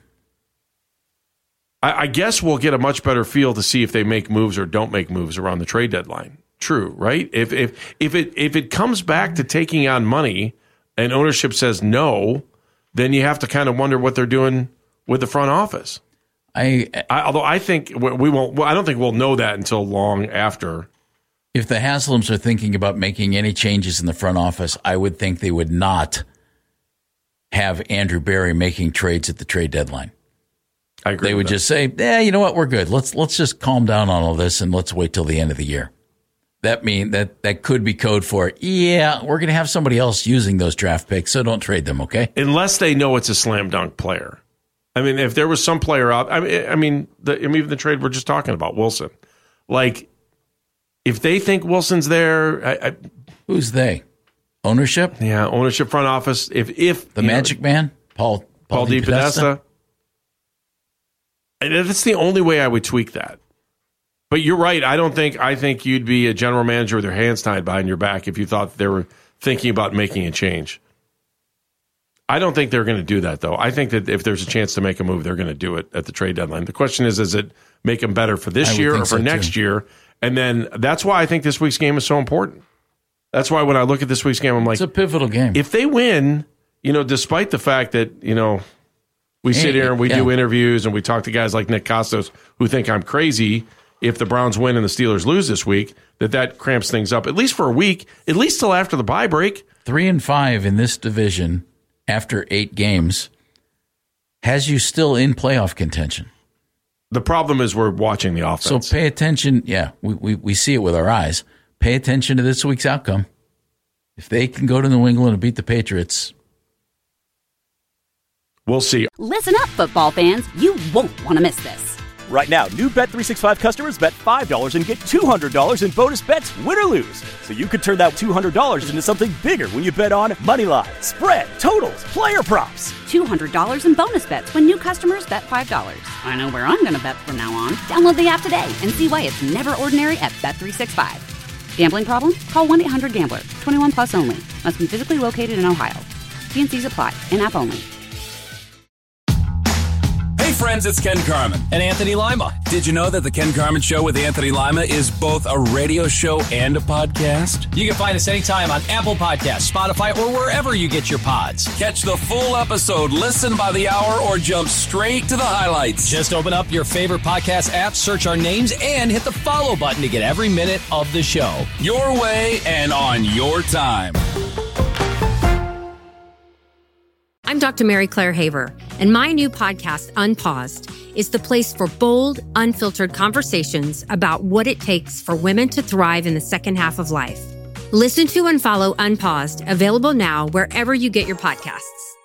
I guess we'll get a much better feel to see if they make moves or don't make moves around the trade deadline. True, right? If it comes back to taking on money and ownership says no, then you have to kind of wonder what they're doing with the front office. Although I think we won't. I don't think we'll know that until long after. If the Haslams are thinking about making any changes in the front office, I would think they would not have Andrew Berry making trades at the trade deadline. I agree. They would just say, "Yeah, you know what? We're good. Let's just calm down on all this and let's wait till the end of the year." That could be code for, yeah, we're going to have somebody else using those draft picks, so don't trade them, okay? Unless they know it's a slam dunk player. I mean, if there was some player out, even the trade we're just talking about, Wilson. Like, if they think Wilson's there, who's they? Ownership? Yeah, ownership, front office. If the Magic Man, Paul DePodesta. That's the only way I would tweak that. But you're right. I think you'd be a general manager with your hands tied behind your back if you thought they were thinking about making a change. I don't think they're going to do that, though. I think that if there's a chance to make a move, they're going to do it at the trade deadline. The question is, does it make them better for this year or for next year? And then that's why I think this week's game is so important. That's why when I look at this week's game, I'm like, it's a pivotal game. If they win, despite the fact that, we sit here and we do interviews and we talk to guys like Nick Costos who think I'm crazy if the Browns win and the Steelers lose this week, that cramps things up, at least for a week, at least till after the bye break. 3-5 in this division after 8 games has you still in playoff contention. The problem is we're watching the offense. So pay attention. Yeah, we see it with our eyes. Pay attention to this week's outcome. If they can go to New England and beat the Patriots, we'll see. Listen up, football fans. You won't want to miss this. Right now, new Bet365 customers bet $5 and get $200 in bonus bets, win or lose. So you could turn that $200 into something bigger when you bet on Moneyline, spread, totals, player props. $200 in bonus bets when new customers bet $5. I know where I'm going to bet from now on. Download the app today and see why it's never ordinary at Bet365. Gambling problem? Call 1-800-GAMBLER. 21 plus only. Must be physically located in Ohio. T&Cs apply. In-app only. Hey friends, it's Ken Carman. And Anthony Lima. Did you know that The Ken Carman Show with Anthony Lima is both a radio show and a podcast? You can find us anytime on Apple Podcasts, Spotify, or wherever you get your pods. Catch the full episode, listen by the hour, or jump straight to the highlights. Just open up your favorite podcast app, search our names, and hit the follow button to get every minute of the show. Your way and on your time. I'm Dr. Mary Claire Haver, and my new podcast, Unpaused, is the place for bold, unfiltered conversations about what it takes for women to thrive in the second half of life. Listen to and follow Unpaused, available now wherever you get your podcasts.